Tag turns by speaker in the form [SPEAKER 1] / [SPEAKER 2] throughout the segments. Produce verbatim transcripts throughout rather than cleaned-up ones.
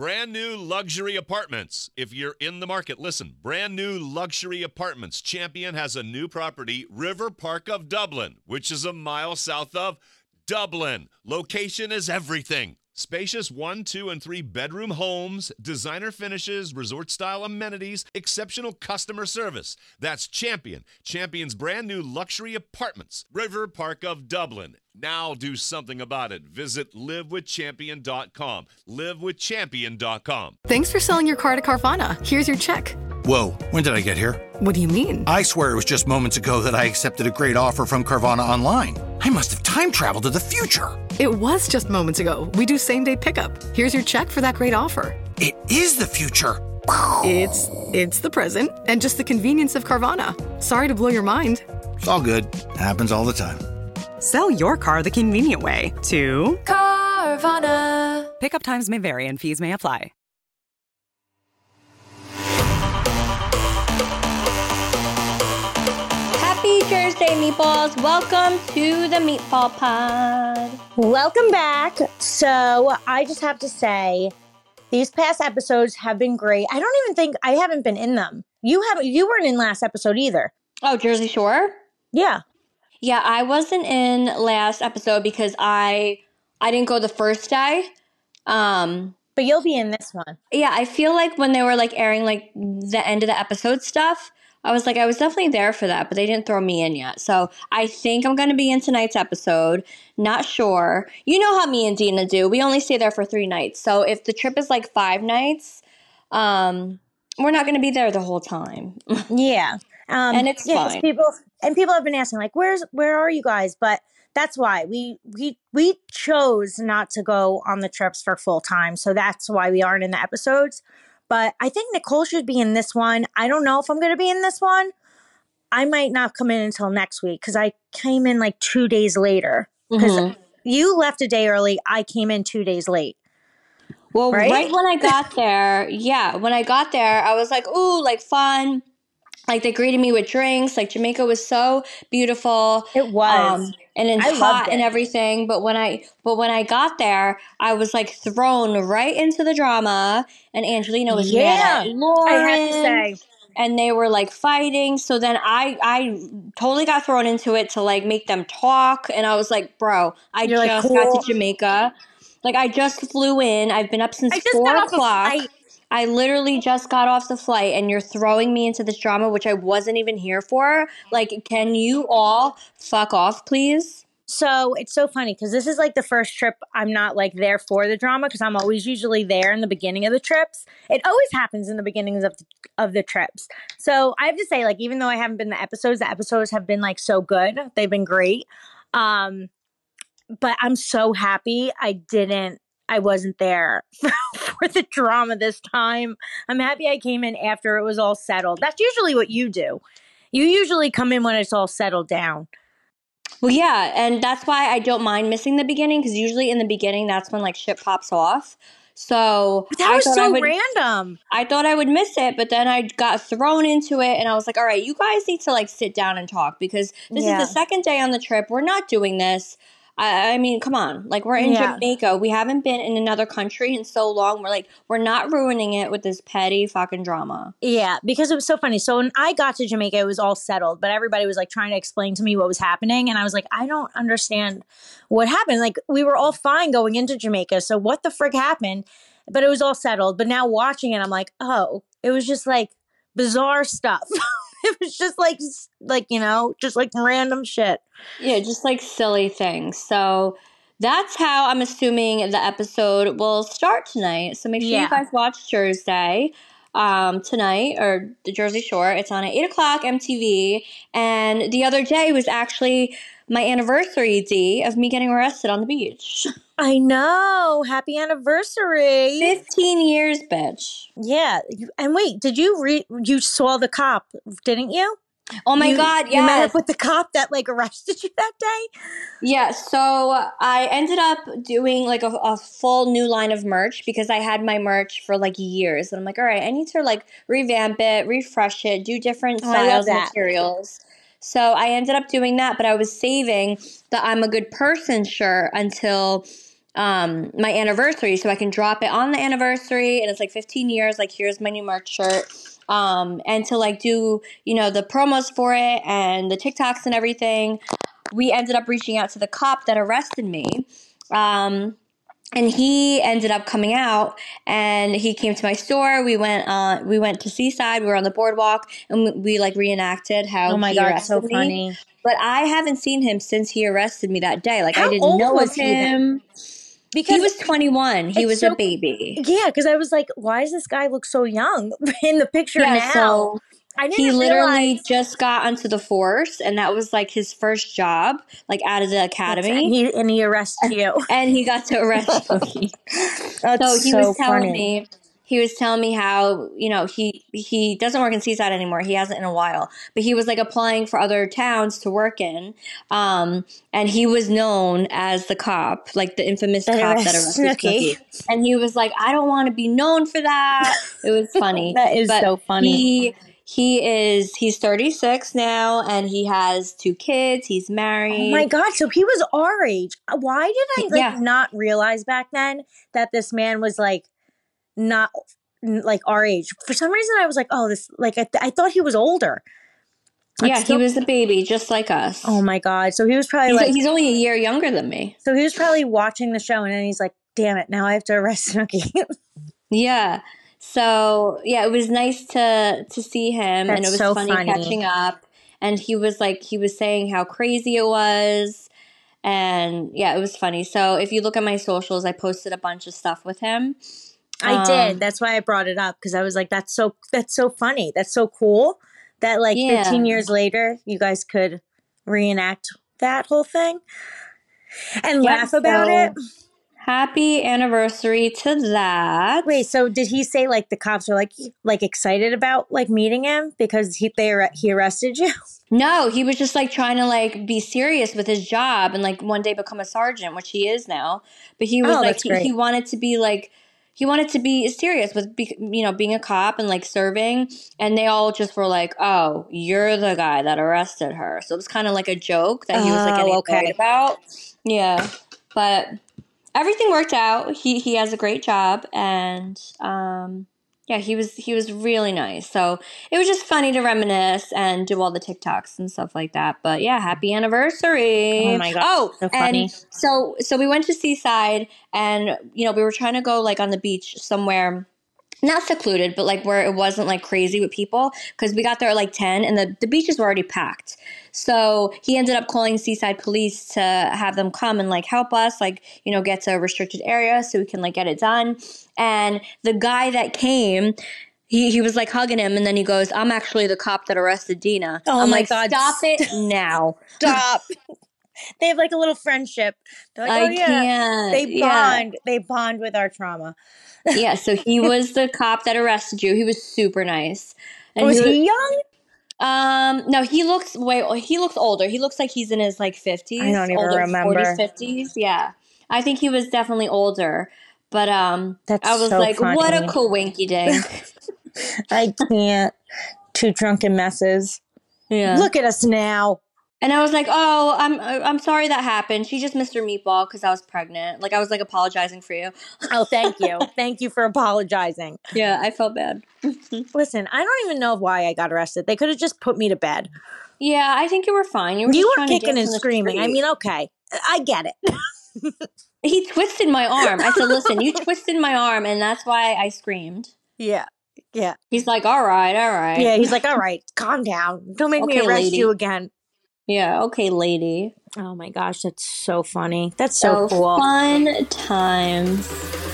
[SPEAKER 1] Brand new luxury apartments. If you're in the market, listen. Brand new luxury apartments. Champion has a new property, River Park of Dublin, which is a mile south of Dublin. Location is everything. Spacious one, two, and three bedroom homes, designer finishes, resort-style amenities, exceptional customer service. That's Champion. Champion's brand new luxury apartments. River Park of Dublin. Now do something about it. Visit live with champion dot com. live with champion dot com.
[SPEAKER 2] Thanks for selling your car to Carvana. Here's your check.
[SPEAKER 3] Whoa, when did I get here?
[SPEAKER 2] What do you mean?
[SPEAKER 3] I swear it was just moments ago that I accepted a great offer from Carvana online. I must have time traveled to the future.
[SPEAKER 2] It was just moments ago. We do same-day pickup. Here's your check for that great offer.
[SPEAKER 3] It is the future.
[SPEAKER 2] It's it's the present and just the convenience of Carvana. Sorry to blow your mind.
[SPEAKER 3] It's all good. Happens all the time.
[SPEAKER 4] Sell your car the convenient way to
[SPEAKER 5] Carvana.
[SPEAKER 4] Pickup times may vary and fees may apply.
[SPEAKER 6] Happy Thursday, Meatballs. Welcome to the Meatball Pod.
[SPEAKER 7] Welcome back. So I just have to say, these past episodes have been great. I don't even think, I haven't been in them. You haven't, you weren't in last episode either.
[SPEAKER 6] Oh, Jersey Shore?
[SPEAKER 7] Yeah.
[SPEAKER 6] Yeah, I wasn't in last episode because I I didn't go the first day. Um,
[SPEAKER 7] but you'll be in this one.
[SPEAKER 6] Yeah, I feel like when they were like airing like the end of the episode stuff, I was like, I was definitely there for that, but they didn't throw me in yet. So I think I'm going to be in tonight's episode. Not sure. You know how me and Dina do. We only stay there for three nights. So if the trip is like five nights, um, we're not going to be there the whole time.
[SPEAKER 7] Yeah. Um,
[SPEAKER 6] and it's
[SPEAKER 7] yeah,
[SPEAKER 6] fine.
[SPEAKER 7] People, and people have been asking, like, where's where are you guys? But that's why we we we chose not to go on the trips for full time. So that's why we aren't in the episodes. But I think Nicole should be in this one. I don't know if I'm going to be in this one. I might not come in until next week because I came in like two days later. Because mm-hmm. you left a day early. I came in two days late.
[SPEAKER 6] Well, right? right when I got there, yeah, when I got there, I was like, ooh, like fun. Like they greeted me with drinks. Like Jamaica was so beautiful.
[SPEAKER 7] It was.
[SPEAKER 6] Um, and it's I hot and everything. But when I but when I got there, I was like thrown right into the drama. And Angelina was
[SPEAKER 7] yeah,
[SPEAKER 6] mad at Lauren.
[SPEAKER 7] I have to say.
[SPEAKER 6] And they were like fighting. So then I I totally got thrown into it to like make them talk. And I was like, bro, I
[SPEAKER 7] You're
[SPEAKER 6] just
[SPEAKER 7] like, cool.
[SPEAKER 6] got to Jamaica. Like I just flew in. I've been up since four o'clock. I literally just got off the flight and you're throwing me into this drama, which I wasn't even here for. Like, can you all fuck off, please?
[SPEAKER 7] So it's so funny because this is like the first trip I'm not like there for the drama because I'm always usually there in the beginning of the trips. It always happens in the beginnings of the, of the trips. So I have to say, like, even though I haven't been the episodes, the episodes have been like so good. They've been great. Um, but I'm so happy I didn't. I wasn't there for, for the drama this time. I'm happy I came in after it was all settled. That's usually what you do. You usually come in when it's all settled down.
[SPEAKER 6] Well, yeah, and that's why I don't mind missing the beginning because usually in the beginning that's when like shit pops off. So
[SPEAKER 7] but that
[SPEAKER 6] I
[SPEAKER 7] was so
[SPEAKER 6] would,
[SPEAKER 7] random.
[SPEAKER 6] I thought I would miss it, but then I got thrown into it and I was like, all right, you guys need to like sit down and talk because this yeah. is the second day on the trip. We're not doing this. I mean, come on. Like, we're in yeah. Jamaica. We haven't been in another country in so long. We're like, we're not ruining it with this petty fucking drama.
[SPEAKER 7] Yeah, because it was so funny. So when I got to Jamaica, it was all settled. But everybody was, like, trying to explain to me what was happening. And I was like, I don't understand what happened. Like, we were all fine going into Jamaica. So what the frick happened? But it was all settled. But now watching it, I'm like, oh, it was just, like, bizarre stuff. It was just like, like, you know, just like random shit.
[SPEAKER 6] Yeah, just like silly things. So that's how I'm assuming the episode will start tonight. So make sure yeah. you guys watch Thursday um, tonight or the Jersey Shore. It's on at eight o'clock M T V. And the other day was actually my anniversary D of me getting arrested on the beach.
[SPEAKER 7] I know. Happy anniversary.
[SPEAKER 6] fifteen years, bitch.
[SPEAKER 7] Yeah. And wait, did you re- you saw the cop, didn't you?
[SPEAKER 6] Oh my
[SPEAKER 7] you,
[SPEAKER 6] God, yes.
[SPEAKER 7] You met up with the cop that like arrested you that day?
[SPEAKER 6] Yeah, so I ended up doing like a, a full new line of merch because I had my merch for like years. And I'm like, all right, I need to like revamp it, refresh it, do different
[SPEAKER 7] oh,
[SPEAKER 6] styles and materials. So I ended up doing that, but I was saving the I'm a good person shirt until um, my anniversary so I can drop it on the anniversary, and it's like fifteen years. Like, here's my new merch shirt. Um, and to like do, you know, the promos for it and the TikToks and everything, we ended up reaching out to the cop that arrested me. Um, and he ended up coming out, and he came to my store. We went, uh, we went to Seaside. We were on the boardwalk, and we, we like reenacted how
[SPEAKER 7] Oh my
[SPEAKER 6] he
[SPEAKER 7] God,
[SPEAKER 6] arrested
[SPEAKER 7] so
[SPEAKER 6] me.
[SPEAKER 7] funny.
[SPEAKER 6] But I haven't seen him since he arrested me that day. Like,
[SPEAKER 7] How
[SPEAKER 6] I didn't
[SPEAKER 7] old
[SPEAKER 6] know
[SPEAKER 7] was
[SPEAKER 6] of
[SPEAKER 7] he then?
[SPEAKER 6] him.
[SPEAKER 7] Because
[SPEAKER 6] He was twenty-one. He
[SPEAKER 7] it's
[SPEAKER 6] was
[SPEAKER 7] so-
[SPEAKER 6] a baby.
[SPEAKER 7] Yeah, because I was like, why does this guy look so young in the picture
[SPEAKER 6] Yeah,
[SPEAKER 7] now?
[SPEAKER 6] so
[SPEAKER 7] I didn't
[SPEAKER 6] he literally
[SPEAKER 7] realize.
[SPEAKER 6] just got onto the force, and that was like his first job, like out of the
[SPEAKER 7] And
[SPEAKER 6] academy.
[SPEAKER 7] he, and he arrested you.
[SPEAKER 6] And he got to arrest me.
[SPEAKER 7] That's
[SPEAKER 6] So he
[SPEAKER 7] so
[SPEAKER 6] was telling
[SPEAKER 7] funny.
[SPEAKER 6] me, he was telling me how, you know, he he doesn't work in Seaside anymore. He hasn't in a while. But he was like applying for other towns to work in. Um, and he was known as the cop, like the infamous
[SPEAKER 7] That
[SPEAKER 6] cop that
[SPEAKER 7] arrested
[SPEAKER 6] arrested
[SPEAKER 7] Snooki.
[SPEAKER 6] Snooki. And he was like, I don't want to be known for that. It was funny.
[SPEAKER 7] That is
[SPEAKER 6] But
[SPEAKER 7] so funny.
[SPEAKER 6] He he is he's thirty-six now, and he has two kids. He's married.
[SPEAKER 7] Oh my God. So he was our age. Why did I like
[SPEAKER 6] Yeah.
[SPEAKER 7] not realize back then that this man was like not n- like our age? For some reason, I was like, oh, this, like, I, th- I thought he was older.
[SPEAKER 6] Yeah,
[SPEAKER 7] That's so-
[SPEAKER 6] he was a baby, just like us.
[SPEAKER 7] Oh my God. So he was probably
[SPEAKER 6] He's,
[SPEAKER 7] like,
[SPEAKER 6] he's only a year younger than me.
[SPEAKER 7] so he was probably watching the show and then he's like, damn it, now I have to arrest Snooki.
[SPEAKER 6] Yeah. So yeah, it was nice to to see him, and
[SPEAKER 7] That's
[SPEAKER 6] it was
[SPEAKER 7] so
[SPEAKER 6] funny,
[SPEAKER 7] funny.
[SPEAKER 6] catching up. And he was like, he was saying how crazy it was, and yeah, it was funny. So if you look at my socials, I posted a bunch of stuff with him.
[SPEAKER 7] I
[SPEAKER 6] Um,
[SPEAKER 7] did. That's why I brought it up because I was like, that's so that's so funny. That's so cool that like
[SPEAKER 6] Yeah.
[SPEAKER 7] fifteen years later, you guys could reenact that whole thing and
[SPEAKER 6] Yep,
[SPEAKER 7] laugh about
[SPEAKER 6] so
[SPEAKER 7] it.
[SPEAKER 6] Happy anniversary to that.
[SPEAKER 7] Wait, so did he say like the cops were like like excited about like meeting him because he they arre- he arrested you?
[SPEAKER 6] No, he was just like trying to like be serious with his job and like one day become a sergeant, which he is now. But he was
[SPEAKER 7] Oh,
[SPEAKER 6] like
[SPEAKER 7] that's
[SPEAKER 6] he,
[SPEAKER 7] great.
[SPEAKER 6] he wanted to be like he wanted to be serious with be, you know being a cop and like serving, and they all just were like, "Oh, you're the guy that arrested her." So it was kind of like a joke that he was like
[SPEAKER 7] Oh,
[SPEAKER 6] getting
[SPEAKER 7] okay.
[SPEAKER 6] annoyed about. Yeah, but everything worked out. He he has a great job, and um, yeah, he was he was really nice. So it was just funny to reminisce and do all the TikToks and stuff like that. But yeah, happy anniversary!
[SPEAKER 7] Oh my God,
[SPEAKER 6] Oh,
[SPEAKER 7] so funny.
[SPEAKER 6] and so so we went to Seaside, and you know we were trying to go like on the beach somewhere. Not secluded, but like where it wasn't like crazy with people, because we got there at like ten and the, the beaches were already packed. So he ended up calling Seaside Police to have them come and like help us, like, you know, get to a restricted area so we can like get it done. And the guy that came, he, he was like hugging him, and then he goes, "I'm actually the cop that arrested Dina."
[SPEAKER 7] Oh
[SPEAKER 6] I'm
[SPEAKER 7] my
[SPEAKER 6] like,
[SPEAKER 7] God.
[SPEAKER 6] stop it now.
[SPEAKER 7] Stop. They have like a little friendship. They're like,
[SPEAKER 6] I
[SPEAKER 7] oh yeah,
[SPEAKER 6] can't.
[SPEAKER 7] they
[SPEAKER 6] Yeah.
[SPEAKER 7] bond. They bond with our trauma.
[SPEAKER 6] Yeah, so he was the cop that arrested you. He was super nice. And
[SPEAKER 7] Was
[SPEAKER 6] was-
[SPEAKER 7] he young?
[SPEAKER 6] Um, no, he looks way. He looks older. He looks like he's in his like fifties.
[SPEAKER 7] I don't even
[SPEAKER 6] older,
[SPEAKER 7] remember.
[SPEAKER 6] forties, fifties. Yeah, I think he was definitely older. But um,
[SPEAKER 7] That's
[SPEAKER 6] I was
[SPEAKER 7] so
[SPEAKER 6] like, what a
[SPEAKER 7] funny.
[SPEAKER 6] coinky dink.
[SPEAKER 7] I can't. Two drunken messes.
[SPEAKER 6] Yeah.
[SPEAKER 7] Look at us now.
[SPEAKER 6] And I was like, oh, I'm I'm sorry that happened. She just missed her meatball because I was pregnant. Like I was like apologizing for you.
[SPEAKER 7] Oh, thank you. Thank you for apologizing.
[SPEAKER 6] Yeah, I felt bad.
[SPEAKER 7] Listen, I don't even know why I got arrested. They could have just put me to bed.
[SPEAKER 6] Yeah, I think you were fine. You were,
[SPEAKER 7] You
[SPEAKER 6] just
[SPEAKER 7] were
[SPEAKER 6] trying to
[SPEAKER 7] kicking
[SPEAKER 6] dance
[SPEAKER 7] and
[SPEAKER 6] in the
[SPEAKER 7] screaming. I
[SPEAKER 6] street.
[SPEAKER 7] mean, okay. I get it.
[SPEAKER 6] He twisted my arm. I said, listen, you twisted my arm, and that's why I screamed.
[SPEAKER 7] Yeah. Yeah.
[SPEAKER 6] He's like, all right, all right.
[SPEAKER 7] Yeah. He's like, all right, calm down. Don't make me
[SPEAKER 6] Okay,
[SPEAKER 7] arrest
[SPEAKER 6] lady.
[SPEAKER 7] you again.
[SPEAKER 6] Yeah, okay, lady.
[SPEAKER 7] Oh my gosh, that's so funny. That's so
[SPEAKER 6] Oh,
[SPEAKER 7] cool.
[SPEAKER 6] fun times.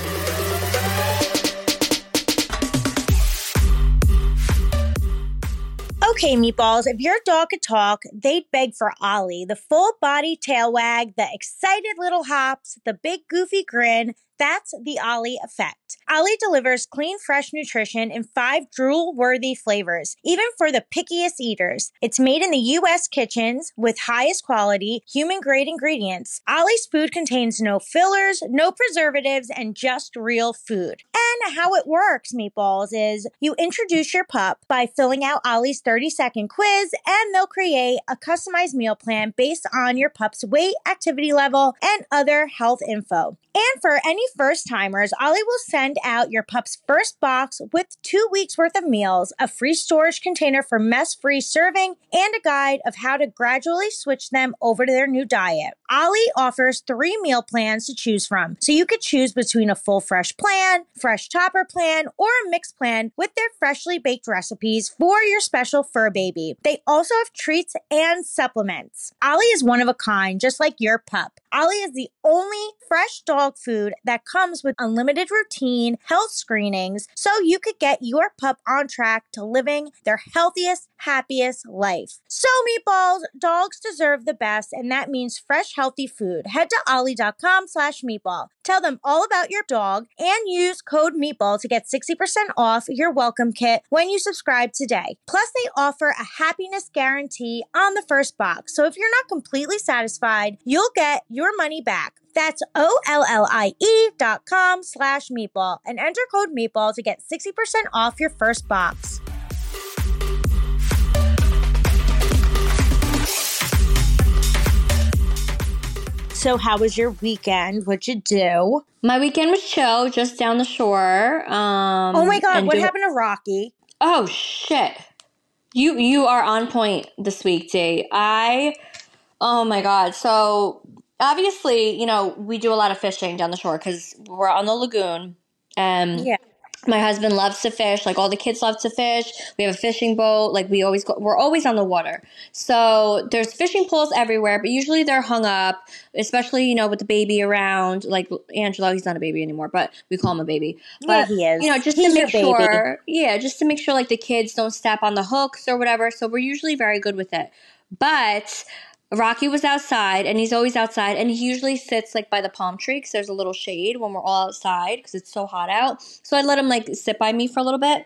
[SPEAKER 7] Okay, meatballs, if your dog could talk, they'd beg for Ollie, the full body tail wag, the excited little hops, the big goofy grin, That's the Ollie effect. Ollie delivers clean, fresh nutrition in five drool-worthy flavors, even for the pickiest eaters. It's made in the U S kitchens with highest quality, human-grade ingredients. Ollie's food contains no fillers, no preservatives, and just real food. And how it works, Meatballs, is you introduce your pup by filling out Ollie's thirty-second quiz, and they'll create a customized meal plan based on your pup's weight, activity level, and other health info. And for any first-timers, Ollie will send out your pup's first box with two weeks worth of meals, a free storage container for mess-free serving, and a guide of how to gradually switch them over to their new diet. Ollie offers three meal plans to choose from, so you could choose between a full fresh plan, fresh topper plan, or a mixed plan with their freshly baked recipes for your special fur baby. They also have treats and supplements. Ollie is one of a kind, just like your pup. Ollie is the only fresh dog food that comes with unlimited routine health screenings, so you could get your pup on track to living their healthiest, happiest life. So, Meatballs, dogs deserve the best, and that means fresh, healthy food. Head to ollie.com slash meatball. Tell them all about your dog and use code meatball to get sixty percent off your welcome kit when you subscribe today. Plus, they offer a happiness guarantee on the first box. So if you're not completely satisfied, you'll get your money back. That's O-L-L-I-E dot com slash meatball and enter code meatball to get sixty percent off your first box. So how was your weekend? What'd you do?
[SPEAKER 6] My weekend was chill, just down the shore. Um,
[SPEAKER 7] oh my God, what
[SPEAKER 6] do-
[SPEAKER 7] happened to Rocky?
[SPEAKER 6] Oh, shit. You you are on point this week, Dee. I, oh my God. So obviously, you know, we do a lot of fishing down the shore because we're on the lagoon. And
[SPEAKER 7] yeah.
[SPEAKER 6] My husband loves to fish. Like, all the kids love to fish. We have a fishing boat. Like, we always go, we're always on the water. So there's fishing poles everywhere, but usually they're hung up, especially, you know, with the baby around. Like, Angelo, he's not a baby anymore, but we call him a baby. But,
[SPEAKER 7] yeah, he is.
[SPEAKER 6] You know, just
[SPEAKER 7] he's
[SPEAKER 6] to make
[SPEAKER 7] your baby.
[SPEAKER 6] sure, yeah, just to make sure, like, the kids don't step on the hooks or whatever. So we're usually very good with it. But Rocky was outside, and he's always outside, and he usually sits, like, by the palm tree because there's a little shade when we're all outside because it's so hot out. So I let him, like, sit by me for a little bit,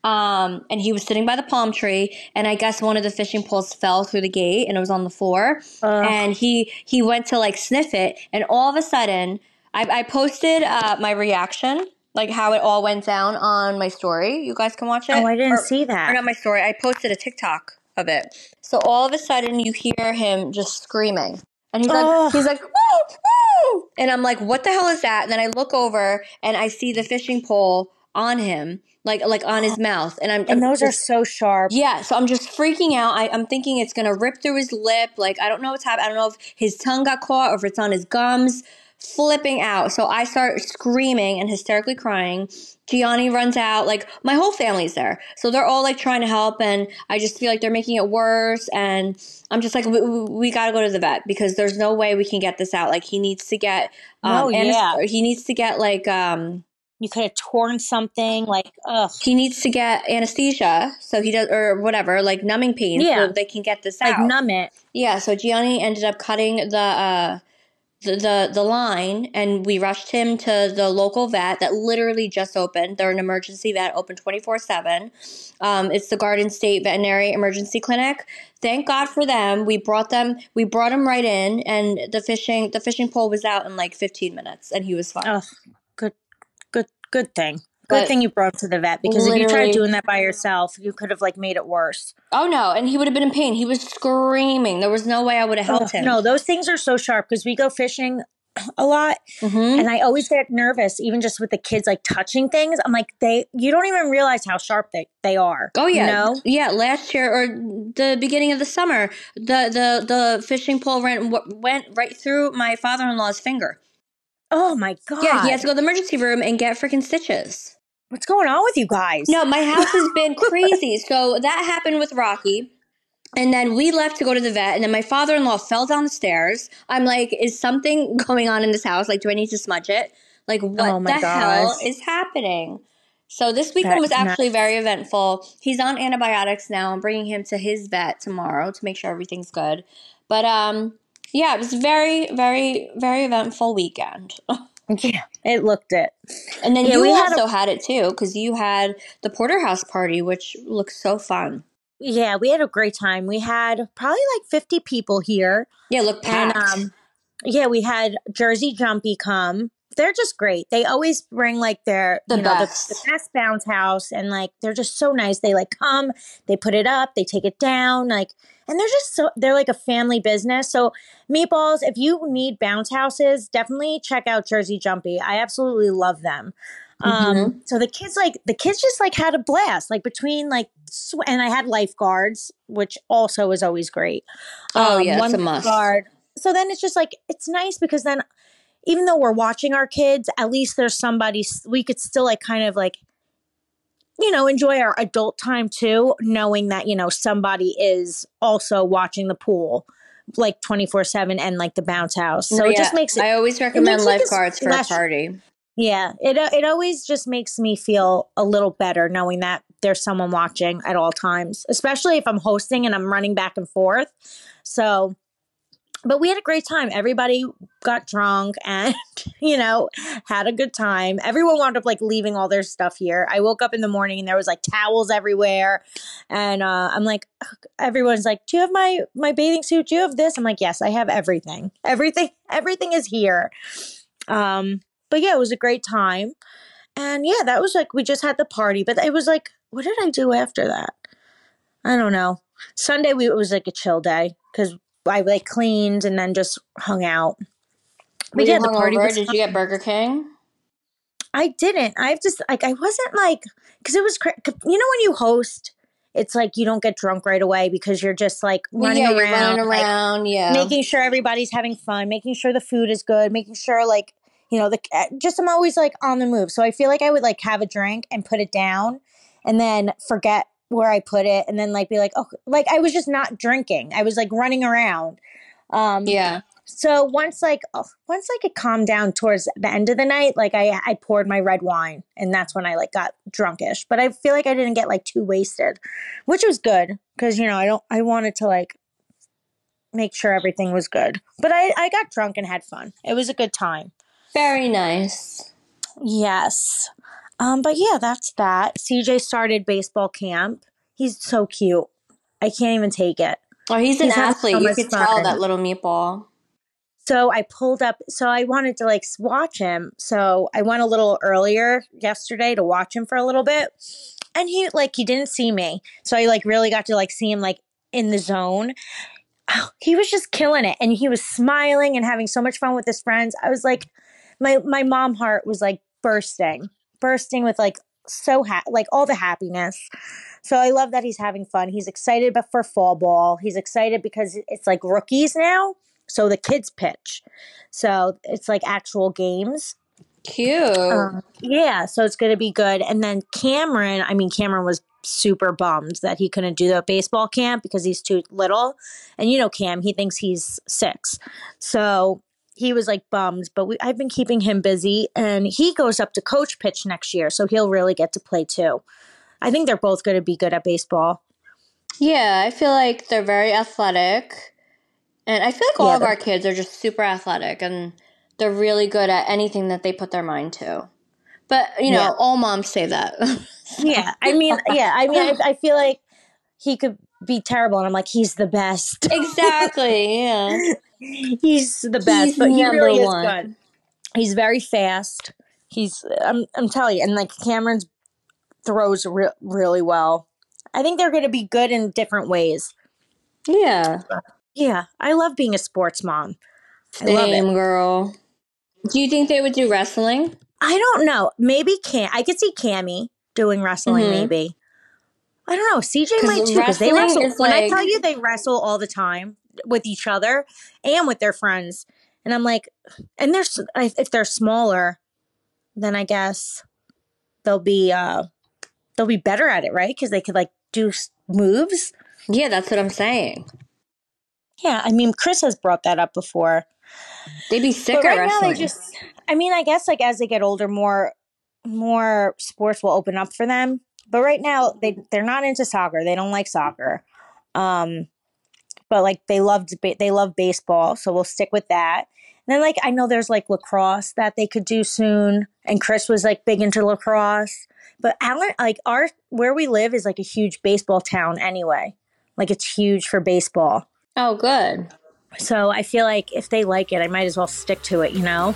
[SPEAKER 6] um, and he was sitting by the palm tree, and I guess one of the fishing poles fell through the gate, and it was on the floor,
[SPEAKER 7] Ugh.
[SPEAKER 6] and he he went to, like, sniff it, and all of a sudden, I, I posted uh, my reaction, like, how it all went down on my story. You guys can watch it.
[SPEAKER 7] Oh, I didn't
[SPEAKER 6] or,
[SPEAKER 7] see that.
[SPEAKER 6] Or not my story. I posted a TikTok of it. So all of a sudden you hear him just screaming. And he's
[SPEAKER 7] oh.
[SPEAKER 6] like, he's like, woo, woo. And I'm like, what the hell is that? And then I look over and I see the fishing pole on him, like like on his mouth. And I'm
[SPEAKER 7] And
[SPEAKER 6] I'm
[SPEAKER 7] those
[SPEAKER 6] just,
[SPEAKER 7] are so sharp.
[SPEAKER 6] Yeah, so I'm just freaking out. I, I'm thinking it's gonna rip through his lip. Like, I don't know what's happening. I don't know if his tongue got caught or if it's on his gums. Flipping out. So I start screaming and hysterically crying. Gianni runs out. Like, my whole family's there. So they're all, like, trying to help, and I just feel like they're making it worse. And I'm just like, we, we got to go to the vet because there's no way we can get this out. Like, he needs to get um,
[SPEAKER 7] oh, yeah.
[SPEAKER 6] anes- he needs to get, like, um,
[SPEAKER 7] you could have torn something, like, ugh.
[SPEAKER 6] He needs to get anesthesia, so he does, or whatever, like numbing pain,
[SPEAKER 7] yeah.
[SPEAKER 6] so they can get this
[SPEAKER 7] like
[SPEAKER 6] out.
[SPEAKER 7] Like, numb it.
[SPEAKER 6] Yeah, so Gianni ended up cutting the, uh, The, the the line, and we rushed him to the local vet that literally just opened. They're an emergency vet, open twenty-four seven. Um, it's the Garden State Veterinary Emergency Clinic. Thank God for them. We brought them. We brought him right in, and the fishing the fishing pole was out in like fifteen minutes, and he was fine.
[SPEAKER 7] Oh, good, good, good thing. Good
[SPEAKER 6] But
[SPEAKER 7] thing you brought him to the vet because if you tried doing that by yourself, you could have like made it worse.
[SPEAKER 6] Oh no, and he would have been in pain. He was screaming. There was no way I would have helped
[SPEAKER 7] oh,
[SPEAKER 6] him.
[SPEAKER 7] No, those things are so sharp because we go fishing a lot,
[SPEAKER 6] mm-hmm.
[SPEAKER 7] and I always get nervous, even just with the kids like touching things. I'm like, they, you don't even realize how sharp they, they are.
[SPEAKER 6] Oh yeah,
[SPEAKER 7] you know?
[SPEAKER 6] yeah. Last year or the beginning of the summer, the the the fishing pole ran, went right through my father-in-law's finger.
[SPEAKER 7] Oh my God!
[SPEAKER 6] Yeah, he has to go to the emergency room and get freaking stitches.
[SPEAKER 7] What's going on with you guys?
[SPEAKER 6] No, my house has been crazy. So that happened with Rocky. And then we left to go to the vet. And then my father-in-law fell down the stairs. I'm like, is something going on in this house? Like, do I need to smudge it? Like, what
[SPEAKER 7] oh
[SPEAKER 6] the
[SPEAKER 7] gosh.
[SPEAKER 6] hell is happening? So this weekend
[SPEAKER 7] That's
[SPEAKER 6] was actually
[SPEAKER 7] nuts.
[SPEAKER 6] very eventful. He's on antibiotics now. I'm bringing him to his vet tomorrow to make sure everything's good. But, um, yeah, it was very, very, very eventful weekend.
[SPEAKER 7] Yeah, it looked it.
[SPEAKER 6] And then
[SPEAKER 7] Yeah,
[SPEAKER 6] you
[SPEAKER 7] we had
[SPEAKER 6] also
[SPEAKER 7] a-
[SPEAKER 6] had it too, because you had the Porterhouse party, which looks so fun.
[SPEAKER 7] Yeah, we had a great time. We had probably like fifty people here.
[SPEAKER 6] Yeah, look
[SPEAKER 7] And
[SPEAKER 6] packed.
[SPEAKER 7] um, yeah, we had Jersey Jumpy come. They're just great. They always bring like their,
[SPEAKER 6] The
[SPEAKER 7] you know, the,
[SPEAKER 6] best.
[SPEAKER 7] the best bounce house, and like they're just so nice. They like come, they put it up, they take it down, like, and they're just so they're like a family business. So Meatballs, if you need bounce houses, definitely check out Jersey Jumpy. I absolutely love them. Um,
[SPEAKER 6] Mhm.
[SPEAKER 7] so the kids like the kids just like had a blast, like between like sw- and I had lifeguards, which also is always great.
[SPEAKER 6] Oh,
[SPEAKER 7] Um,
[SPEAKER 6] yeah, it's
[SPEAKER 7] one
[SPEAKER 6] a must.
[SPEAKER 7] lifeguard. So then it's just like it's nice because then even though we're watching our kids, at least there's somebody we could still like kind of like, you know, enjoy our adult time too, knowing that, you know, somebody is also watching the pool like twenty-four seven and like the bounce house. So
[SPEAKER 6] No,
[SPEAKER 7] it
[SPEAKER 6] yeah,
[SPEAKER 7] just makes it,
[SPEAKER 6] I always recommend
[SPEAKER 7] makes it just
[SPEAKER 6] lifeguards for
[SPEAKER 7] less-
[SPEAKER 6] a party.
[SPEAKER 7] yeah, it uh, it always just makes me feel a little better knowing that there's someone watching at all times, especially if I'm hosting and I'm running back and forth. So, but we had a great time. Everybody got drunk and, you know, had a good time. Everyone wound up like leaving all their stuff here. I woke up in the morning and there was like towels everywhere. And uh, I'm like, everyone's like, do you have my, my bathing suit? Do you have this? I'm like, yes, I have everything. Everything, everything is here. Um, but yeah, it was a great time. And yeah, that was like, we just had the party, but it was like, what did I do after that? I don't know. Sunday, we, it was like a chill day because I like cleaned and then just hung out.
[SPEAKER 6] Were
[SPEAKER 7] But
[SPEAKER 6] you
[SPEAKER 7] yeah, the party
[SPEAKER 6] hungover?
[SPEAKER 7] was
[SPEAKER 6] Did
[SPEAKER 7] fun.
[SPEAKER 6] you get Burger King?
[SPEAKER 7] I didn't. I've just like I wasn't like because it was cra- you know when you host, it's like you don't get drunk right away because you're just like
[SPEAKER 6] Well,
[SPEAKER 7] running
[SPEAKER 6] yeah,
[SPEAKER 7] around,
[SPEAKER 6] you're running
[SPEAKER 7] like,
[SPEAKER 6] around, yeah.
[SPEAKER 7] making sure everybody's having fun, making sure the food is good, making sure like you know the just I'm always like on the move. So I feel like I would like have a drink and put it down, and then forget where I put it, and then like be like oh like I was just not drinking. I was like running around. Um,
[SPEAKER 6] yeah.
[SPEAKER 7] So once like oh, once like it calmed down towards the end of the night, like I I poured my red wine and that's when I like got drunkish. But I feel like I didn't get like too wasted, which was good because you know I don't I wanted to like make sure everything was good. But I I got drunk and had fun. It was a good time.
[SPEAKER 6] Very nice.
[SPEAKER 7] Yes. Um. But yeah, that's that. C J started baseball camp. He's so cute. I can't even take it.
[SPEAKER 6] Oh, he's an
[SPEAKER 7] He's having
[SPEAKER 6] athlete.
[SPEAKER 7] so
[SPEAKER 6] You
[SPEAKER 7] much
[SPEAKER 6] could tell
[SPEAKER 7] fun.
[SPEAKER 6] that little meatball.
[SPEAKER 7] So I pulled up, so I wanted to like watch him. So I went a little earlier yesterday to watch him for a little bit. And he like, he didn't see me. So I like really got to like see him like in the zone. Oh, he was just killing it. And he was smiling and having so much fun with his friends. I was like, my, my mom heart was like bursting, bursting with like so ha- like all the happiness. So I love that he's having fun. He's excited but for fall ball. He's excited because it's like rookies now. So the kids pitch. So it's like actual games.
[SPEAKER 6] Cute.
[SPEAKER 7] Um, yeah, so it's going to be good. And then Cameron, I mean, Cameron was super bummed that he couldn't do the baseball camp because he's too little. And you know, Cam, he thinks he's six. So he was like bummed, but we, I've been keeping him busy. And he goes up to coach pitch next year, so he'll really get to play too. I think they're both going to be good at baseball.
[SPEAKER 6] Yeah, I feel like they're very athletic. And I feel like all
[SPEAKER 7] Yeah,
[SPEAKER 6] of
[SPEAKER 7] they're-
[SPEAKER 6] our kids are just super athletic and they're really good at anything that they put their mind to. But, you know,
[SPEAKER 7] Yeah.
[SPEAKER 6] all moms say that.
[SPEAKER 7] Yeah, I mean, yeah, I mean, I, I feel like he could be terrible, and I'm like, he's the best.
[SPEAKER 6] Exactly, yeah.
[SPEAKER 7] He's the best,
[SPEAKER 6] He's
[SPEAKER 7] but he
[SPEAKER 6] number
[SPEAKER 7] really is
[SPEAKER 6] one.
[SPEAKER 7] good. He's very fast. He's, I'm, I'm telling you, and like Cameron's throws re- really well. I think they're going to be good in different ways.
[SPEAKER 6] Yeah.
[SPEAKER 7] Yeah, I love being a sports mom. I love it.
[SPEAKER 6] Same, girl. Do you think they would do wrestling?
[SPEAKER 7] I don't know. Maybe Cam. I could see Cammy doing wrestling.
[SPEAKER 6] Mhm.
[SPEAKER 7] Maybe. I don't know. C J
[SPEAKER 6] 'Cause
[SPEAKER 7] might too because they
[SPEAKER 6] wrestling
[SPEAKER 7] wrestle.
[SPEAKER 6] is
[SPEAKER 7] When I
[SPEAKER 6] like-
[SPEAKER 7] tell you they wrestle all the time with each other and with their friends, and I'm like, and they're s- if they're smaller, then I guess they'll be uh they'll be better at it, right? Because they could like do s- moves.
[SPEAKER 6] Yeah, that's what I'm saying.
[SPEAKER 7] Yeah, I mean, Chris has brought that up before.
[SPEAKER 6] They'd be sick
[SPEAKER 7] But
[SPEAKER 6] at
[SPEAKER 7] right now
[SPEAKER 6] wrestling.
[SPEAKER 7] they just, I mean, I guess like as they get older, more more sports will open up for them. But right now they they're not into soccer. They don't like soccer. Um, but like they loved ba- they love baseball, so we'll stick with that. then like I know there's like lacrosse that they could do soon, and Chris was like big into lacrosse. But Alan, like our where we live is like a huge baseball town anyway. Like it's huge for baseball.
[SPEAKER 6] Oh, good.
[SPEAKER 7] So I feel like if they like it, I might as well stick to it, you know?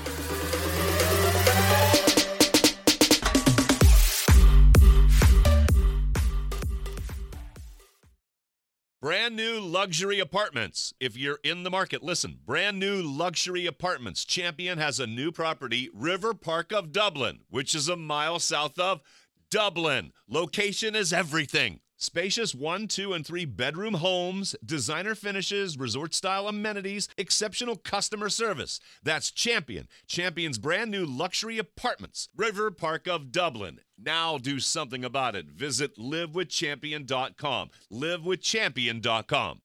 [SPEAKER 1] Brand new luxury apartments. If you're in the market, listen. Brand new luxury apartments. Champion has a new property, River Park of Dublin, which is a mile south of Dublin. Location is everything. Spacious one, two, and three bedroom homes, designer finishes, resort-style amenities, exceptional customer service. That's Champion. Champion's brand new luxury apartments, River Park of Dublin. Now do something about it. Visit live with champion dot com. live with champion dot com.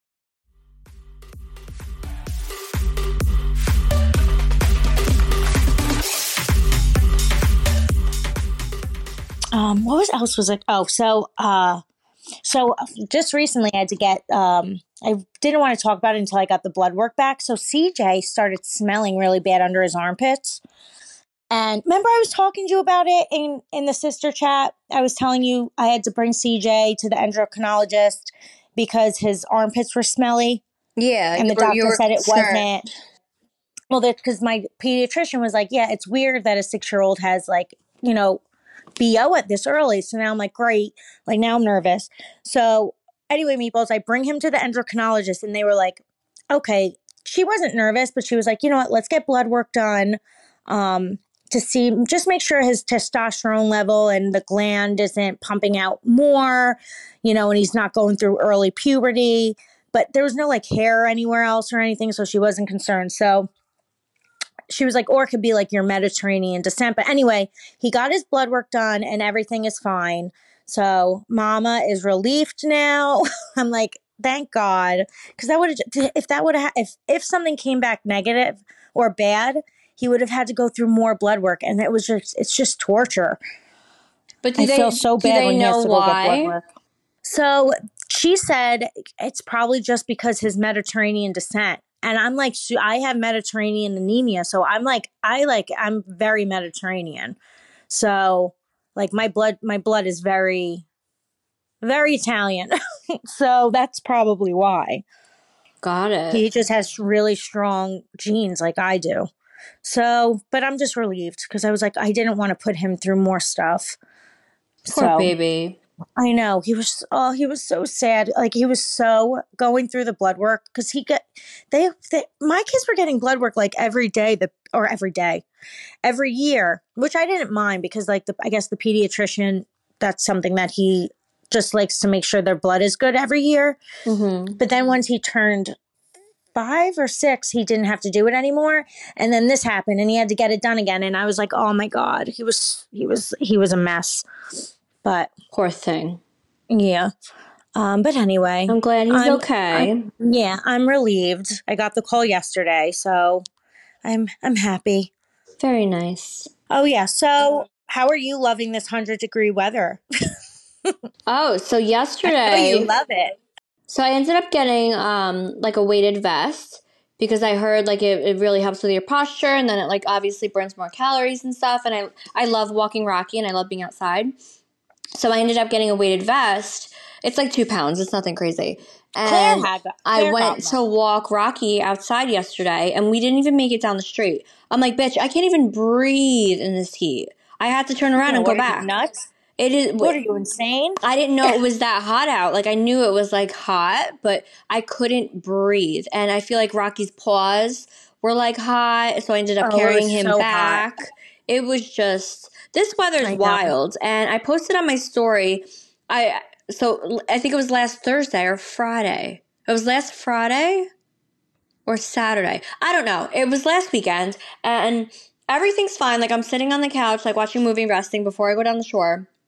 [SPEAKER 7] Um, what was else was it? Oh, so uh, so just recently I had to get. Um, I didn't want to talk about it until I got the blood work back. So C J started smelling really bad under his armpits. And remember, I was talking to you about it in, in the sister chat. I was telling you I had to bring C J to the endocrinologist because his armpits were smelly.
[SPEAKER 6] Yeah.
[SPEAKER 7] And the
[SPEAKER 6] were,
[SPEAKER 7] doctor said it
[SPEAKER 6] concerned.
[SPEAKER 7] wasn't. Well, because my pediatrician was like, yeah, it's weird that a six-year-old has like, you know, B O at this early. So now I'm like, great. Like now I'm nervous. So anyway, Meatballs, I bring him to the endocrinologist and they were like, okay, she wasn't nervous, but she was like, you know what, let's get blood work done. Um, to see, just make sure his testosterone level and the gland isn't pumping out more, you know, and he's not going through early puberty. But there was no like hair anywhere else or anything, so she wasn't concerned. So she was like, or it could be like your Mediterranean descent. But anyway, he got his blood work done and everything is fine. So Mama is relieved now. I'm like, thank God, because that would have, if that would have, if if something came back negative or bad, he would have had to go through more blood work, and it was just, it's just torture.
[SPEAKER 6] But do
[SPEAKER 7] I
[SPEAKER 6] they,
[SPEAKER 7] feel so
[SPEAKER 6] do
[SPEAKER 7] bad
[SPEAKER 6] they
[SPEAKER 7] when he has
[SPEAKER 6] know
[SPEAKER 7] to go get blood
[SPEAKER 6] why?
[SPEAKER 7] work. So she said it's probably just because his Mediterranean descent. And I'm like, I have Mediterranean anemia. So I'm like, I like, I'm very Mediterranean. So like my blood, my blood is very, very Italian. So that's probably why.
[SPEAKER 6] Got it.
[SPEAKER 7] He just has really strong genes like I do. So, but I'm just relieved because I was like, I didn't want to put him through more stuff.
[SPEAKER 6] Poor
[SPEAKER 7] so,
[SPEAKER 6] baby.
[SPEAKER 7] I know he was, oh, he was so sad. Like he was so going through the blood work because he got, they, they, my kids were getting blood work like every day, the, or every day, every year, which I didn't mind because like the, I guess the pediatrician, that's something that he just likes to make sure their blood is good every year.
[SPEAKER 6] Mm-hmm.
[SPEAKER 7] But then once he turned five or six, he didn't have to do it anymore. And then this happened and he had to get it done again. And I was like, oh my God, he was, he was, he was a mess. But
[SPEAKER 6] poor thing.
[SPEAKER 7] Yeah. Um, but anyway,
[SPEAKER 6] I'm glad he's
[SPEAKER 7] I'm,
[SPEAKER 6] okay.
[SPEAKER 7] I'm, yeah, I'm relieved. I got the call yesterday, so I'm I'm happy.
[SPEAKER 6] Very nice.
[SPEAKER 7] Oh yeah. So how are you loving this hundred degree weather?
[SPEAKER 6] Oh, so yesterday,
[SPEAKER 7] Oh, you love it.
[SPEAKER 6] so I ended up getting um like a weighted vest because I heard like it, it really helps with your posture, and then it like obviously burns more calories and stuff. And I I love walking Rocky and I love being outside. So I ended up getting a weighted vest. It's like two pounds. It's nothing crazy. And
[SPEAKER 7] Claire had that.
[SPEAKER 6] I
[SPEAKER 7] Claire
[SPEAKER 6] went
[SPEAKER 7] got
[SPEAKER 6] to walk Rocky outside yesterday, and we didn't even make it down the street. I'm like, bitch, I can't even breathe in this heat. I had to turn around and go
[SPEAKER 7] What are
[SPEAKER 6] back.
[SPEAKER 7] you, nuts?
[SPEAKER 6] It is.
[SPEAKER 7] What are you, insane?
[SPEAKER 6] I didn't know it was that hot out. Like I knew it was like hot, but I couldn't breathe. And I feel like Rocky's paws were like hot, so I ended up
[SPEAKER 7] Oh, it
[SPEAKER 6] carrying
[SPEAKER 7] was
[SPEAKER 6] him
[SPEAKER 7] so
[SPEAKER 6] back.
[SPEAKER 7] hot.
[SPEAKER 6] It was just, this weather's
[SPEAKER 7] I know.
[SPEAKER 6] wild. And I posted on my story. I so I think it was last Thursday or Friday. It was last Friday or Saturday. I don't know. It was last weekend, and everything's fine. Like I'm sitting on the couch, like watching a movie, resting before I go down the shore.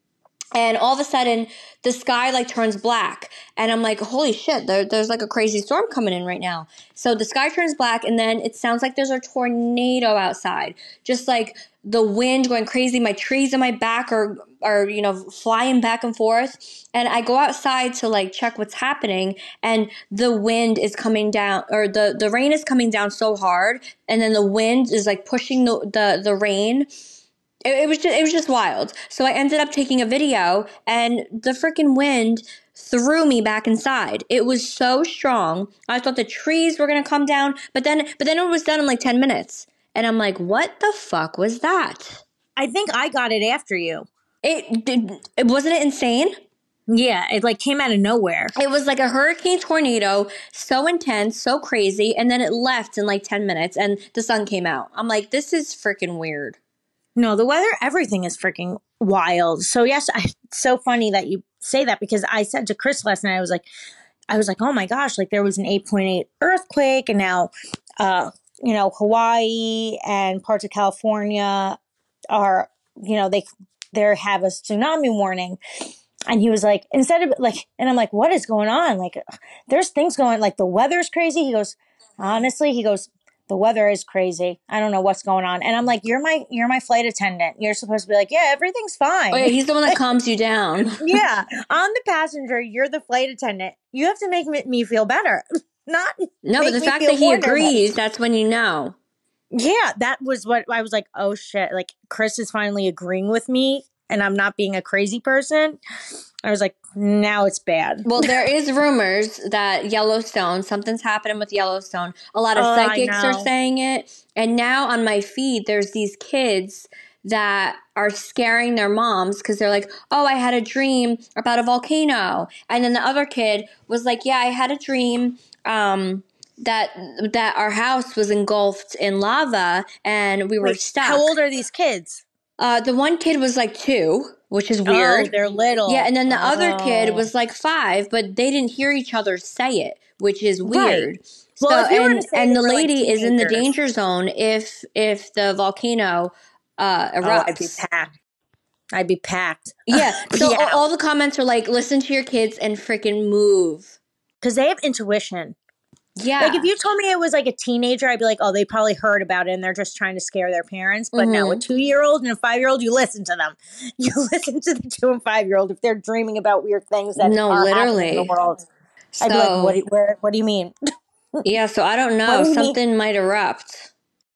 [SPEAKER 6] And all of a sudden, the sky like turns black. And I'm like, holy shit, there, there's like a crazy storm coming in right now. So the sky turns black, and then it sounds like there's a tornado outside. Just like the wind going crazy. My trees in my back are, are, you know, flying back and forth. And I go outside to like check what's happening. And the wind is coming down, or the, the rain is coming down so hard. And then the wind is like pushing the, the, the rain. It, it was just it was just wild. So I ended up taking a video, and the freaking wind threw me back inside. It was so strong. I thought the trees were gonna come down, but then but then it was done in like ten minutes. And I'm like, what the fuck was that?
[SPEAKER 7] I think I got it after you.
[SPEAKER 6] It did. It wasn't it insane?
[SPEAKER 7] Yeah, it like came out of nowhere.
[SPEAKER 6] It was like a hurricane tornado, so intense, so crazy, and then it left in like ten minutes, and the sun came out. I'm like, this is freaking weird.
[SPEAKER 7] No, the weather, everything is freaking wild. So yes, I, it's so funny that you say that, because I said to Chris last night, I was like, I was like, oh my gosh, like there was an eight point eight earthquake, and now, uh, you know, Hawaii and parts of California are, you know, they they have a tsunami warning. And he was like, instead of like, and I'm like, what is going on? Like, there's things going, like the weather's crazy. He goes, honestly, he goes, the weather is crazy. I don't know what's going on. And I'm like, you're my you're my flight attendant. You're supposed to be like, yeah, everything's fine.
[SPEAKER 6] Oh yeah, he's the one that calms you down.
[SPEAKER 7] Yeah. I'm the passenger. You're the flight attendant. You have to make me feel better. Not
[SPEAKER 6] No, but the fact that he agrees, that's when you know.
[SPEAKER 7] Yeah, that was what I was like, oh shit. Like Chris is finally agreeing with me, and I'm not being a crazy person. I was like, now it's bad.
[SPEAKER 6] Well, there is rumors that Yellowstone, something's happening with Yellowstone. A lot of
[SPEAKER 7] Oh,
[SPEAKER 6] psychics
[SPEAKER 7] I
[SPEAKER 6] are
[SPEAKER 7] know.
[SPEAKER 6] saying it. And now on my feed, there's these kids that are scaring their moms because they're like, oh, I had a dream about a volcano. And then the other kid was like, yeah, I had a dream um, that that our house was engulfed in lava and we were
[SPEAKER 7] Wait,
[SPEAKER 6] stuck.
[SPEAKER 7] how old are these kids?
[SPEAKER 6] Uh, the one kid was like two, which is weird.
[SPEAKER 7] Oh, they're little.
[SPEAKER 6] Yeah, and then the other kid
[SPEAKER 7] Oh.
[SPEAKER 6] was like five, but they didn't hear each other say it, which is
[SPEAKER 7] Right.
[SPEAKER 6] weird.
[SPEAKER 7] Well,
[SPEAKER 6] So,
[SPEAKER 7] if you were to
[SPEAKER 6] and
[SPEAKER 7] say
[SPEAKER 6] and
[SPEAKER 7] they
[SPEAKER 6] the
[SPEAKER 7] were, like,
[SPEAKER 6] lady is in the
[SPEAKER 7] teenagers.
[SPEAKER 6] danger zone if if the volcano uh,
[SPEAKER 7] Oh,
[SPEAKER 6] erupts.
[SPEAKER 7] I'd be packed. I'd be packed.
[SPEAKER 6] Yeah. So
[SPEAKER 7] Yeah.
[SPEAKER 6] all, all the comments are like, listen to your kids and freaking move.
[SPEAKER 7] Because they have intuition.
[SPEAKER 6] Yeah.
[SPEAKER 7] Like if you told me it was like a teenager, I'd be like, oh, they probably heard about it and they're just trying to scare their parents. But no, a
[SPEAKER 6] Mhm.
[SPEAKER 7] two-year-old and a five-year-old, you listen to them. You listen to the two and five-year-old if they're dreaming about weird things that
[SPEAKER 6] No,
[SPEAKER 7] are happening
[SPEAKER 6] literally.
[SPEAKER 7] in the world.
[SPEAKER 6] so
[SPEAKER 7] I'd be like, what do you, where, what do you mean?
[SPEAKER 6] yeah. So I don't
[SPEAKER 7] What
[SPEAKER 6] know.
[SPEAKER 7] do you mean?
[SPEAKER 6] Something might erupt.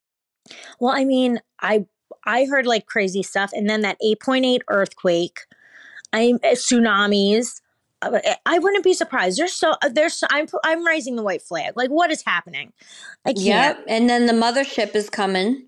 [SPEAKER 7] Well, I mean, I I heard like crazy stuff, and then that eight point eight earthquake, I tsunamis. I I wouldn't be surprised. There's so there's I'm I'm raising the white flag. Like, what is happening? I can't.
[SPEAKER 6] Yep. And then the mothership is coming.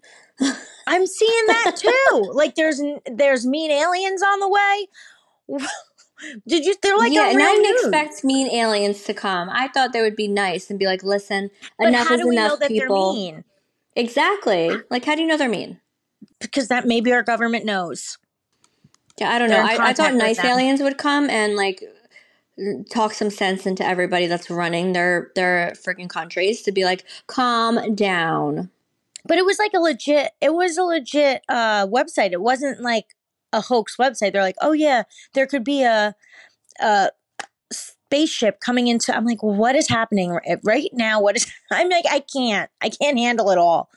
[SPEAKER 7] I'm seeing that too. Like, there's there's mean aliens on the way. Did you? They're like
[SPEAKER 6] yeah,
[SPEAKER 7] on
[SPEAKER 6] and I
[SPEAKER 7] real
[SPEAKER 6] didn't
[SPEAKER 7] news.
[SPEAKER 6] expect mean aliens to come. I thought they would be nice and be like, listen,
[SPEAKER 7] But
[SPEAKER 6] enough
[SPEAKER 7] how
[SPEAKER 6] is
[SPEAKER 7] do we
[SPEAKER 6] enough,
[SPEAKER 7] know that
[SPEAKER 6] people.
[SPEAKER 7] they're mean?
[SPEAKER 6] Exactly. Like, how do you know they're mean?
[SPEAKER 7] Because that maybe our government knows.
[SPEAKER 6] Yeah, I don't
[SPEAKER 7] They're
[SPEAKER 6] know.
[SPEAKER 7] in
[SPEAKER 6] I, I thought
[SPEAKER 7] contact with
[SPEAKER 6] nice
[SPEAKER 7] them.
[SPEAKER 6] aliens would come and like talk some sense into everybody that's running their their freaking countries to be like, calm down.
[SPEAKER 7] But it was like a legit. It was a legit uh, website. It wasn't like a hoax website. They're like, oh yeah, there could be a, a spaceship coming into. I'm like, what is happening right- right now? What is? I'm like, I can't. I can't handle it all.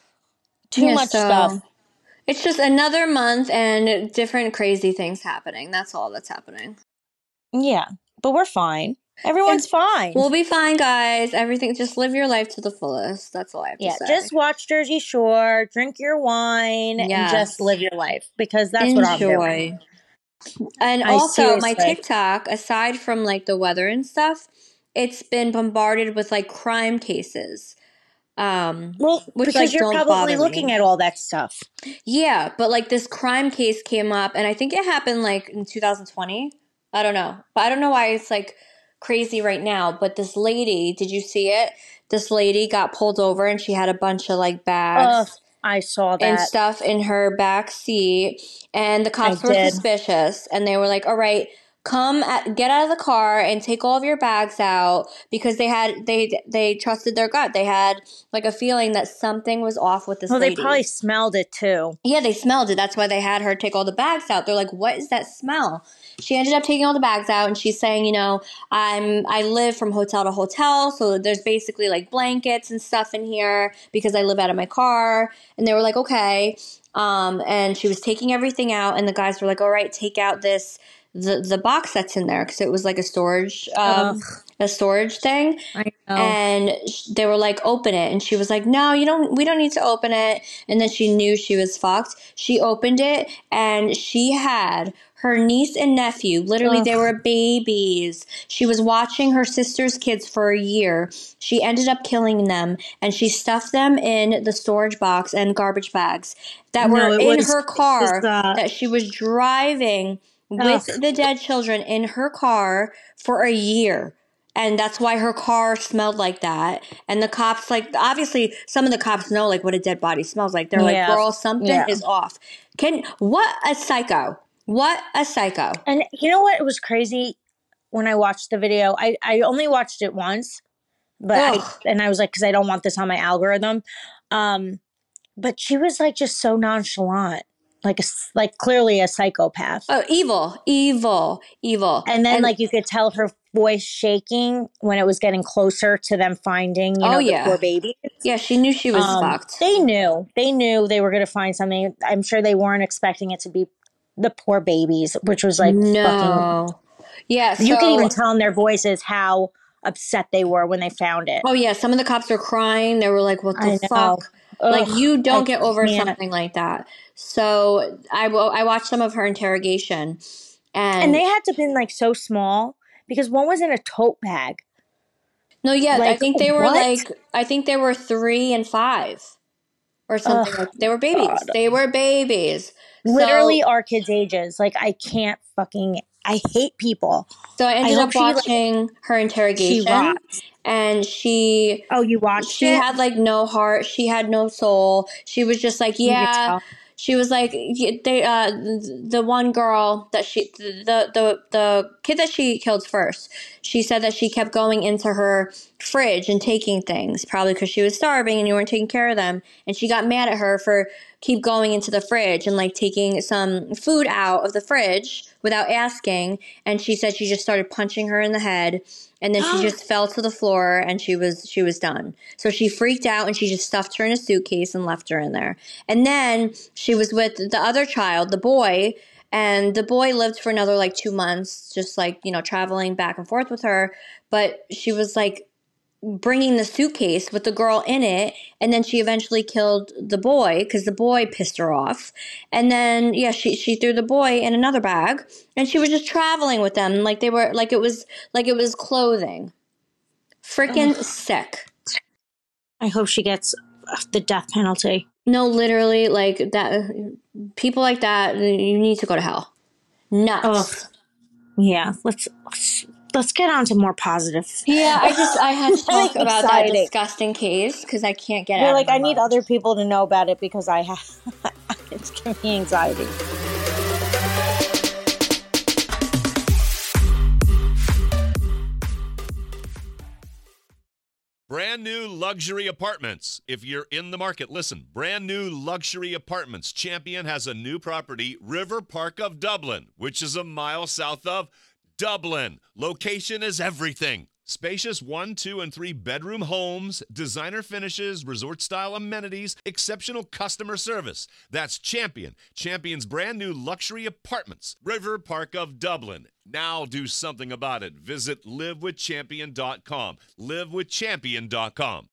[SPEAKER 7] Too
[SPEAKER 6] Yeah,
[SPEAKER 7] much
[SPEAKER 6] so
[SPEAKER 7] stuff.
[SPEAKER 6] It's just another month and different crazy things happening. That's all that's happening.
[SPEAKER 7] Yeah, but we're fine. Everyone's fine.
[SPEAKER 6] We'll be fine, guys. Everything, just live your life to the fullest. That's all I have
[SPEAKER 7] Yeah,
[SPEAKER 6] to say.
[SPEAKER 7] just watch Jersey Shore, drink your wine, and
[SPEAKER 6] Yes.
[SPEAKER 7] just live your life, because that's what I'm doing.
[SPEAKER 6] Enjoy. And
[SPEAKER 7] I
[SPEAKER 6] also, my
[SPEAKER 7] seriously-
[SPEAKER 6] TikTok, aside from like the weather and stuff, it's been bombarded with like crime cases. Um,
[SPEAKER 7] Well,
[SPEAKER 6] Which,
[SPEAKER 7] because
[SPEAKER 6] like,
[SPEAKER 7] you're
[SPEAKER 6] don't
[SPEAKER 7] probably
[SPEAKER 6] bother
[SPEAKER 7] looking
[SPEAKER 6] me.
[SPEAKER 7] at all that stuff.
[SPEAKER 6] yeah, but like this crime case came up, and I think it happened like in two thousand twenty. I don't know, but I don't know why it's like crazy right now. But this lady, did you see it? This lady got pulled over, and she had a bunch of like bags.
[SPEAKER 7] Ugh, I saw that.
[SPEAKER 6] and stuff in her back seat, and the cops
[SPEAKER 7] I
[SPEAKER 6] were
[SPEAKER 7] did.
[SPEAKER 6] suspicious, and they were like, all right, come at, get out of the car and take all of your bags out, because they had they they trusted their gut. They had like a feeling that something was off with this
[SPEAKER 7] Well,
[SPEAKER 6] lady.
[SPEAKER 7] they probably smelled it too.
[SPEAKER 6] Yeah, they smelled it. That's why they had her take all the bags out. They're like, what is that smell? She ended up taking all the bags out, and she's saying, you know, I'm I live from hotel to hotel, so there's basically like blankets and stuff in here because I live out of my car. And they were like, okay. Um, and she was taking everything out, and the guys were like, all right, take out this the the box that's in there, because it was like a storage um, a storage thing.
[SPEAKER 7] I know.
[SPEAKER 6] And sh- they were like, open it. And she was like, no, you don't, we don't need to open it. And then she knew she was fucked. She opened it, and she had her niece and nephew. Literally,
[SPEAKER 7] Ugh.
[SPEAKER 6] they were babies. She was watching her sister's kids for a year. She ended up killing them, and she stuffed them in the storage box and garbage bags that
[SPEAKER 7] No,
[SPEAKER 6] were
[SPEAKER 7] it
[SPEAKER 6] in
[SPEAKER 7] was-
[SPEAKER 6] her
[SPEAKER 7] it
[SPEAKER 6] car
[SPEAKER 7] was, uh,
[SPEAKER 6] that she was driving with
[SPEAKER 7] Ugh.
[SPEAKER 6] the dead children in her car for a year. And that's why her car smelled like that. And the cops, like, obviously, some of the cops know, like, what a dead body smells like. They're
[SPEAKER 7] Yeah.
[SPEAKER 6] like, girl, something
[SPEAKER 7] Yeah.
[SPEAKER 6] is off. Can, what a psycho. What a psycho.
[SPEAKER 7] And you know what? It was crazy when I watched the video. I, I only watched it once, but I,
[SPEAKER 6] Ugh.
[SPEAKER 7] and I was like, because I don't want this on my algorithm. Um, but she was like just so nonchalant, like a, s- like clearly a psychopath.
[SPEAKER 6] Oh, evil, evil, evil.
[SPEAKER 7] And then like you could tell her voice shaking when it was getting closer to them finding, you
[SPEAKER 6] Oh,
[SPEAKER 7] know,
[SPEAKER 6] yeah.
[SPEAKER 7] the poor baby.
[SPEAKER 6] yeah, she knew she was
[SPEAKER 7] Um,
[SPEAKER 6] fucked.
[SPEAKER 7] They knew. They knew they were going to find something. I'm sure they weren't expecting it to be the poor babies, which was like fucking.
[SPEAKER 6] No. Yeah, so,
[SPEAKER 7] You can even tell in their voices how upset they were when they found it.
[SPEAKER 6] oh, yeah, some of the cops were crying. They were like, what the
[SPEAKER 7] I know.
[SPEAKER 6] fuck? Like,
[SPEAKER 7] Ugh,
[SPEAKER 6] you don't
[SPEAKER 7] I
[SPEAKER 6] get over
[SPEAKER 7] can't.
[SPEAKER 6] something like that. So I, wa- I watched some of her interrogation. And,
[SPEAKER 7] And they had to have been like so small because one was in a tote bag.
[SPEAKER 6] no, yeah, I
[SPEAKER 7] like,
[SPEAKER 6] think they were
[SPEAKER 7] what?
[SPEAKER 6] like, I think they were three and five or something.
[SPEAKER 7] Ugh,
[SPEAKER 6] like They were babies.
[SPEAKER 7] God.
[SPEAKER 6] They were babies.
[SPEAKER 7] Literally
[SPEAKER 6] So,
[SPEAKER 7] our kids' ages. Like I can't fucking. I hate people.
[SPEAKER 6] so I ended
[SPEAKER 7] I
[SPEAKER 6] up
[SPEAKER 7] hope she, like-
[SPEAKER 6] watching her
[SPEAKER 7] She
[SPEAKER 6] interrogation.
[SPEAKER 7] rots.
[SPEAKER 6] And she
[SPEAKER 7] Oh, you watched
[SPEAKER 6] she
[SPEAKER 7] it?
[SPEAKER 6] had like no heart. She had no soul. She was just like,
[SPEAKER 7] You could
[SPEAKER 6] yeah.
[SPEAKER 7] tell.
[SPEAKER 6] She was like, y- they uh th- the one girl that she the the the kid that she killed first. She said that she kept going into her fridge and taking things, probably because she was starving and you weren't taking care of them. And she got mad at her for keep going into the fridge and like taking some food out of the fridge without asking. And she said she just started punching her in the head. And then she just fell to the floor and she was she was done. So she freaked out and she just stuffed her in a suitcase and left her in there. And then she was with the other child, the boy, and the boy lived for another like two months, just like, you know, traveling back and forth with her. But she was like bringing the suitcase with the girl in it, and then she eventually killed the boy because the boy pissed her off. And then yeah, she she threw the boy in another bag, and she was just traveling with them like they were like it was like it was clothing. Freaking sick.
[SPEAKER 7] I hope she gets uh, the death penalty.
[SPEAKER 6] No, literally, like that. People like that, you need to go to hell. Nuts.
[SPEAKER 7] Yeah, let's let's, let's get on to more positive.
[SPEAKER 6] Yeah, I just I had to talk
[SPEAKER 7] Really
[SPEAKER 6] about that
[SPEAKER 7] exciting.
[SPEAKER 6] disgusting case because I can't get
[SPEAKER 7] You're
[SPEAKER 6] out.
[SPEAKER 7] like,
[SPEAKER 6] of my
[SPEAKER 7] I need
[SPEAKER 6] mind.
[SPEAKER 7] other people to know about it because I have it's giving me anxiety.
[SPEAKER 1] Brand new luxury apartments. If you're in the market, listen. Brand new luxury apartments. Champion has a new property, River Park of Dublin, which is a mile south of Dublin. Location is everything. Spacious one, two, and three bedroom homes, designer finishes, resort style amenities, exceptional customer service. That's Champion. Champion's brand new luxury apartments, River Park of Dublin. Now do something about it. Visit live with champion dot com. live with champion dot com.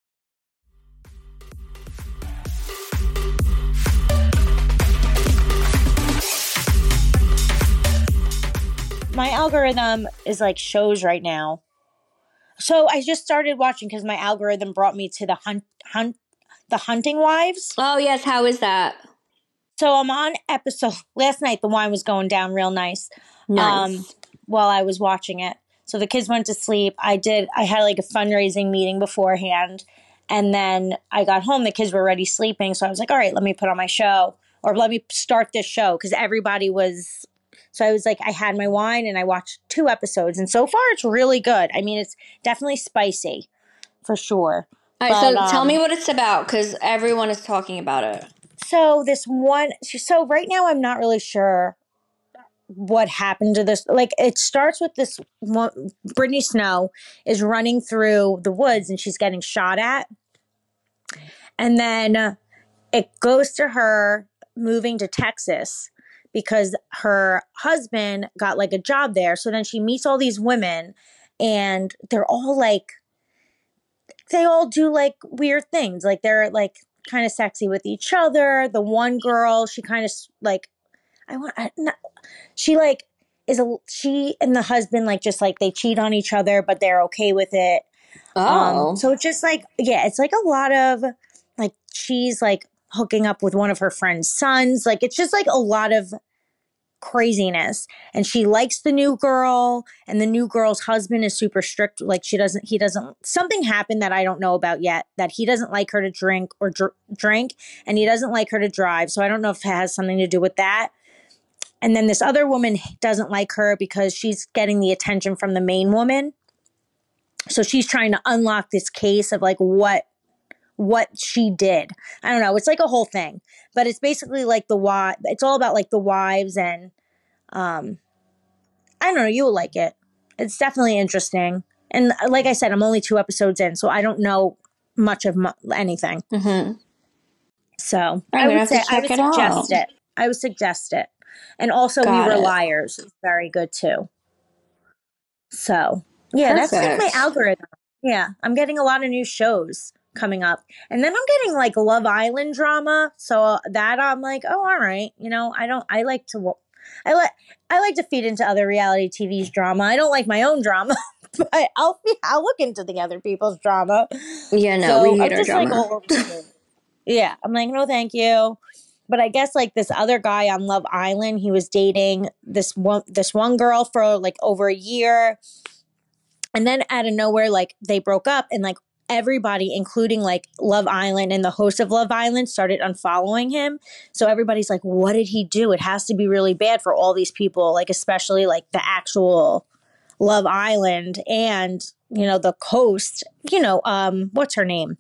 [SPEAKER 7] My algorithm is like shows right now. So I just started watching because my algorithm brought me to the hunt, hunt, the Hunting Wives.
[SPEAKER 6] Oh yes, how is that?
[SPEAKER 7] So I'm on episode last night. The wine was going down real nice,
[SPEAKER 6] Nice.
[SPEAKER 7] um, while I was watching it. So the kids went to sleep. I did. I had like a fundraising meeting beforehand, and then I got home. The kids were already sleeping, so I was like, "All right, let me put on my show, or let me start this show," because everybody was So I was like, I had my wine and I watched two episodes. And so far, it's really good. I mean, it's definitely spicy for sure.
[SPEAKER 6] All right,
[SPEAKER 7] But,
[SPEAKER 6] so tell
[SPEAKER 7] um,
[SPEAKER 6] me what it's about because everyone is talking about it.
[SPEAKER 7] So this one, so right now I'm not really sure what happened to this. Like it starts with this one, Brittany Snow is running through the woods and she's getting shot at. And then it goes to her moving to Texas because her husband got like a job there. So then she meets all these women and they're all like, they all do like weird things. Like they're like kind of sexy with each other. The one girl, she kind of like, I want, I, not, she like is a, she and the husband like just like they cheat on each other, but they're okay with it.
[SPEAKER 6] Oh.
[SPEAKER 7] Um, so it's just like, yeah, it's like a lot of like, she's like hooking up with one of her friend's sons. Like, it's just like a lot of craziness. And she likes the new girl and the new girl's husband is super strict. Like she doesn't, he doesn't, something happened that I don't know about yet, that he doesn't like her to drink or dr- drink and he doesn't like her to drive. So I don't know if it has something to do with that. And then this other woman doesn't like her because she's getting the attention from the main woman. So she's trying to unlock this case of like what what she did. I don't know. It's like a whole thing. But it's basically like the wife. It's all about like the wives and um I don't know. You will like it. It's definitely interesting. And like I said, I'm only two episodes in, so I don't know much of mu- anything.
[SPEAKER 6] Mm-hmm.
[SPEAKER 7] So
[SPEAKER 6] I'm
[SPEAKER 7] I would
[SPEAKER 6] gonna
[SPEAKER 7] say
[SPEAKER 6] have to
[SPEAKER 7] I
[SPEAKER 6] check
[SPEAKER 7] would
[SPEAKER 6] it
[SPEAKER 7] suggest
[SPEAKER 6] out.
[SPEAKER 7] it. I would suggest it. And also
[SPEAKER 6] Got
[SPEAKER 7] We Were
[SPEAKER 6] it.
[SPEAKER 7] Liars is very good too. So yeah, that's like my
[SPEAKER 6] Perfect.
[SPEAKER 7] algorithm. Yeah, I'm getting a lot of new shows coming up. And then I'm getting like Love Island drama. So that I'm like, oh, all right. You know, I don't, I like to, I like, I like to feed into other reality T V's drama. I don't like my own drama, but I'll, I'll look into the other people's drama.
[SPEAKER 6] Yeah, no,
[SPEAKER 7] So
[SPEAKER 6] we hate
[SPEAKER 7] I'm
[SPEAKER 6] our
[SPEAKER 7] just like,
[SPEAKER 6] drama.
[SPEAKER 7] all over the place. Yeah. I'm like, no, thank you. But I guess like this other guy on Love Island, he was dating this one, this one girl for like over a year. And then out of nowhere, like they broke up and like everybody, including like Love Island and the host of Love Island, started unfollowing him. So everybody's like, what did he do? It has to be really bad for all these people, like especially like the actual Love Island and, you know, the host, you know, um, what's her name?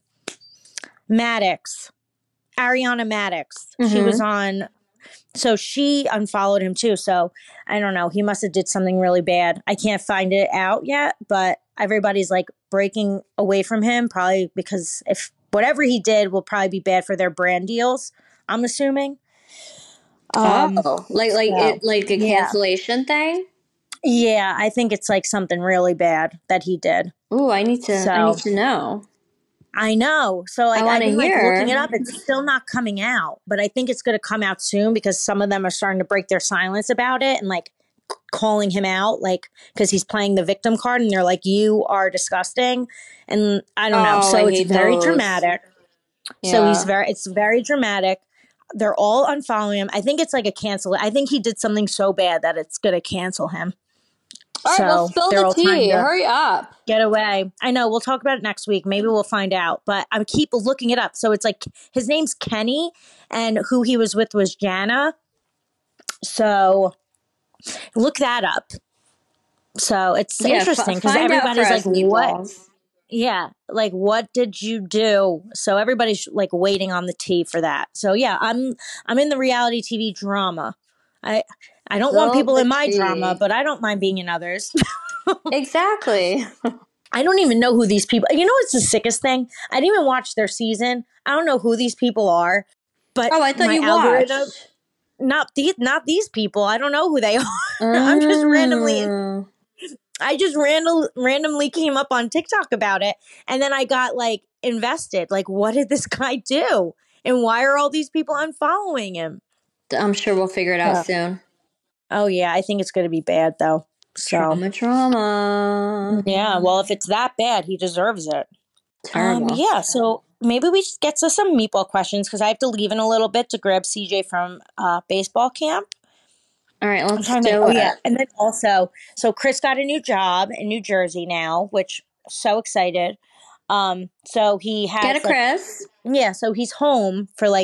[SPEAKER 7] Maddox. Ariana Maddox. Mm-hmm. She was on, so she unfollowed him too. So I don't know. He must have did something really bad. I can't find it out yet, but everybody's like breaking away from him, probably because if whatever he did will probably be bad for their brand deals, I'm assuming.
[SPEAKER 6] Um, oh, like like
[SPEAKER 7] so,
[SPEAKER 6] it like a
[SPEAKER 7] yeah.
[SPEAKER 6] cancellation thing?
[SPEAKER 7] Yeah, I think it's like something really bad that he did.
[SPEAKER 6] Ooh, I need to
[SPEAKER 7] so,
[SPEAKER 6] I need to know.
[SPEAKER 7] I know. So like
[SPEAKER 6] I
[SPEAKER 7] I've been like
[SPEAKER 6] hear.
[SPEAKER 7] looking it up. It's still not coming out, but I think it's going to come out soon because some of them are starting to break their silence about it and like calling him out, like because he's playing the victim card, and they're like, "You are disgusting," and I don't know.
[SPEAKER 6] Oh,
[SPEAKER 7] so
[SPEAKER 6] I
[SPEAKER 7] it's
[SPEAKER 6] hate
[SPEAKER 7] very
[SPEAKER 6] those.
[SPEAKER 7] dramatic.
[SPEAKER 6] Yeah.
[SPEAKER 7] So he's very. It's very dramatic. They're all unfollowing him. I think it's like a cancel. I think he did something so bad that it's going to cancel him.
[SPEAKER 6] All right,
[SPEAKER 7] so
[SPEAKER 6] well, spill
[SPEAKER 7] they're
[SPEAKER 6] the
[SPEAKER 7] all trying
[SPEAKER 6] tea.
[SPEAKER 7] to
[SPEAKER 6] Hurry up.
[SPEAKER 7] Get away. I know. We'll talk about it next week. Maybe we'll find out. But I keep looking it up. So it's like his name's Kenny, and who he was with was Jana. So look that up. So it's
[SPEAKER 6] Yeah,
[SPEAKER 7] interesting because
[SPEAKER 6] f-
[SPEAKER 7] everybody's like, "What?
[SPEAKER 6] meatballs.
[SPEAKER 7] Yeah, like what did you do?" So everybody's like waiting on the tea for that. So yeah, I'm I'm in the reality T V drama. I I don't
[SPEAKER 6] Spill
[SPEAKER 7] want people
[SPEAKER 6] the
[SPEAKER 7] in my
[SPEAKER 6] tea.
[SPEAKER 7] drama, but I don't mind being in others.
[SPEAKER 6] Exactly.
[SPEAKER 7] I don't even know who these people. You know what's the sickest thing? I didn't even watch their season. I don't know who these people are. But
[SPEAKER 6] Oh, I thought
[SPEAKER 7] my
[SPEAKER 6] you
[SPEAKER 7] algorithm,
[SPEAKER 6] watched.
[SPEAKER 7] Not these, not these people. I don't know who they are. I'm just randomly.
[SPEAKER 6] Mm.
[SPEAKER 7] I just random, randomly came up on TikTok about it, and then I got like invested. Like, what did this guy do? And why are all these people unfollowing him?
[SPEAKER 6] I'm sure we'll figure it out
[SPEAKER 7] Yeah.
[SPEAKER 6] soon.
[SPEAKER 7] Oh yeah, I think it's going to be bad though. So
[SPEAKER 6] Trauma, trauma.
[SPEAKER 7] yeah, well, if it's that bad, he deserves it.
[SPEAKER 6] Terrible.
[SPEAKER 7] Um, yeah, so maybe we just get to some meatball questions because I have to leave in a little bit to grab C J from uh, baseball camp.
[SPEAKER 6] All right, let's do
[SPEAKER 7] to,
[SPEAKER 6] it.
[SPEAKER 7] oh yeah, and then also, so Chris got a new job in New Jersey now, which so excited. Um, so he has
[SPEAKER 6] Get a
[SPEAKER 7] like,
[SPEAKER 6] Chris.
[SPEAKER 7] yeah, so he's home for like